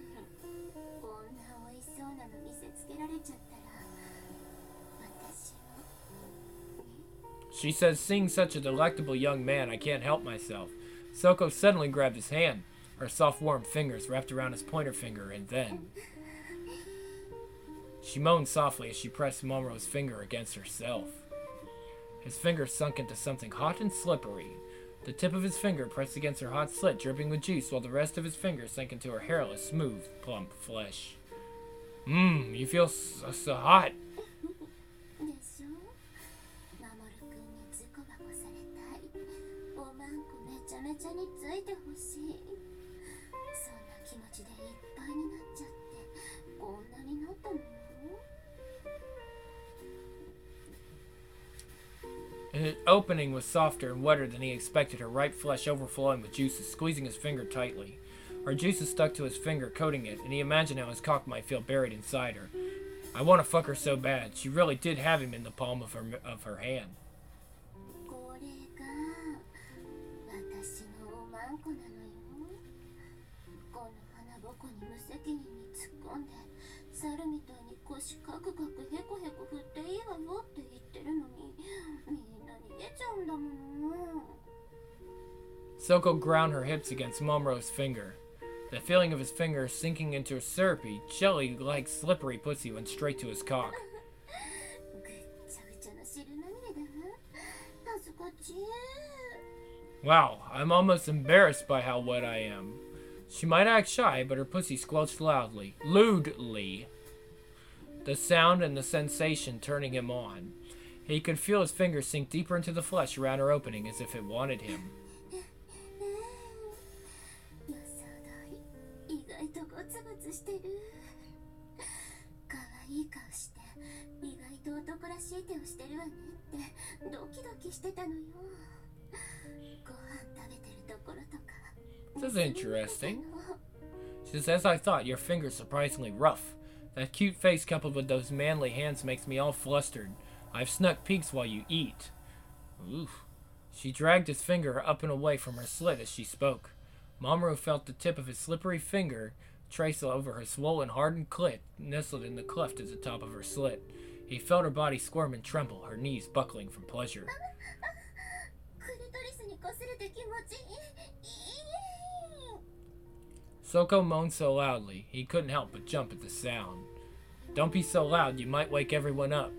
She says, seeing such a delectable young man, I can't help myself. Soko suddenly grabbed his hand. Her soft, warm fingers wrapped around his pointer finger, and then... She moaned softly as she pressed Mamoru's finger against herself. His finger sunk into something hot and slippery. The tip of his finger pressed against her hot slit, dripping with juice, while the rest of his finger sank into her hairless, smooth, plump flesh. You feel so hot. An opening was softer and wetter than he expected, her ripe flesh overflowing with juices, squeezing his finger tightly. Her juices stuck to his finger, coating it, and he imagined how his cock might feel buried inside her. I want to fuck her so bad. She really did have him in the palm of her hand. Soko ground her hips against Mamoru's finger. The feeling of his fingers sinking into a syrupy, jelly-like slippery pussy went straight to his cock. Wow, I'm almost embarrassed by how wet I am. She might act shy, but her pussy squelched lewdly. The sound and the sensation turning him on. He could feel his fingers sink deeper into the flesh around her opening as if it wanted him. This is interesting. She says, as I thought, your finger's surprisingly rough. That cute face coupled with those manly hands makes me all flustered. I've snuck peeks while you eat. Oof. She dragged his finger up and away from her slit as she spoke. Mamoru felt the tip of his slippery finger trace over her swollen, hardened clit, nestled in the cleft at the top of her slit. He felt her body squirm and tremble, her knees buckling from pleasure. Soko moaned so loudly, he couldn't help but jump at the sound. Don't be so loud, you might wake everyone up.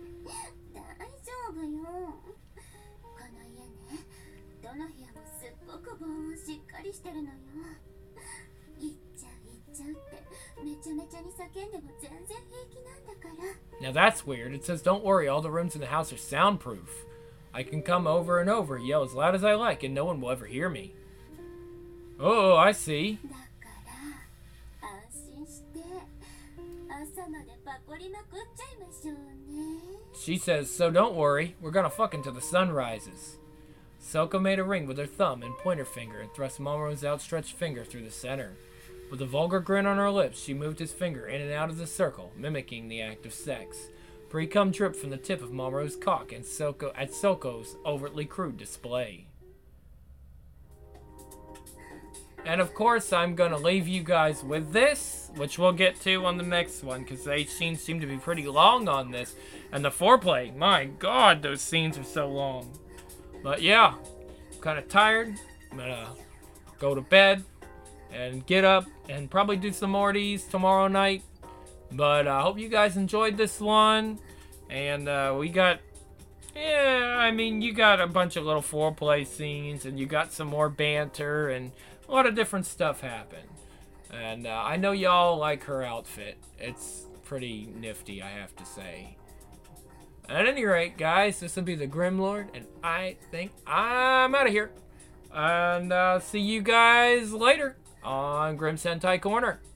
Now that's weird. It says, don't worry, all the rooms in the house are soundproof. I can come over and over, yell as loud as I like, and no one will ever hear me. Oh, I see. だから安心して朝までパコりまくっちゃいましょうね。 She says, so don't worry, we're gonna fuck until the sun rises. Selka made a ring with her thumb and pointer finger and thrust Mamoru's outstretched finger through the center. With a vulgar grin on her lips, she moved his finger in and out of the circle, mimicking the act of sex. Pre-cum dripped from the tip of Mamoru's cock and at Silco's overtly crude display. And of course, I'm gonna leave you guys with this, which we'll get to on the next one, because the scenes seem to be pretty long on this. And the foreplay, my god, those scenes are so long. But yeah, I'm kind of tired. I'm gonna go to bed and get up and probably do some more of these tomorrow night. But I hope you guys enjoyed this one. And we got, yeah, I mean, you got a bunch of little foreplay scenes, and you got some more banter, and a lot of different stuff happened. And I know y'all like her outfit. It's pretty nifty, I have to say. At any rate, guys, this will be the Grimlord, and I think I'm out of here. And see you guys later on Grim's Hentai Corner.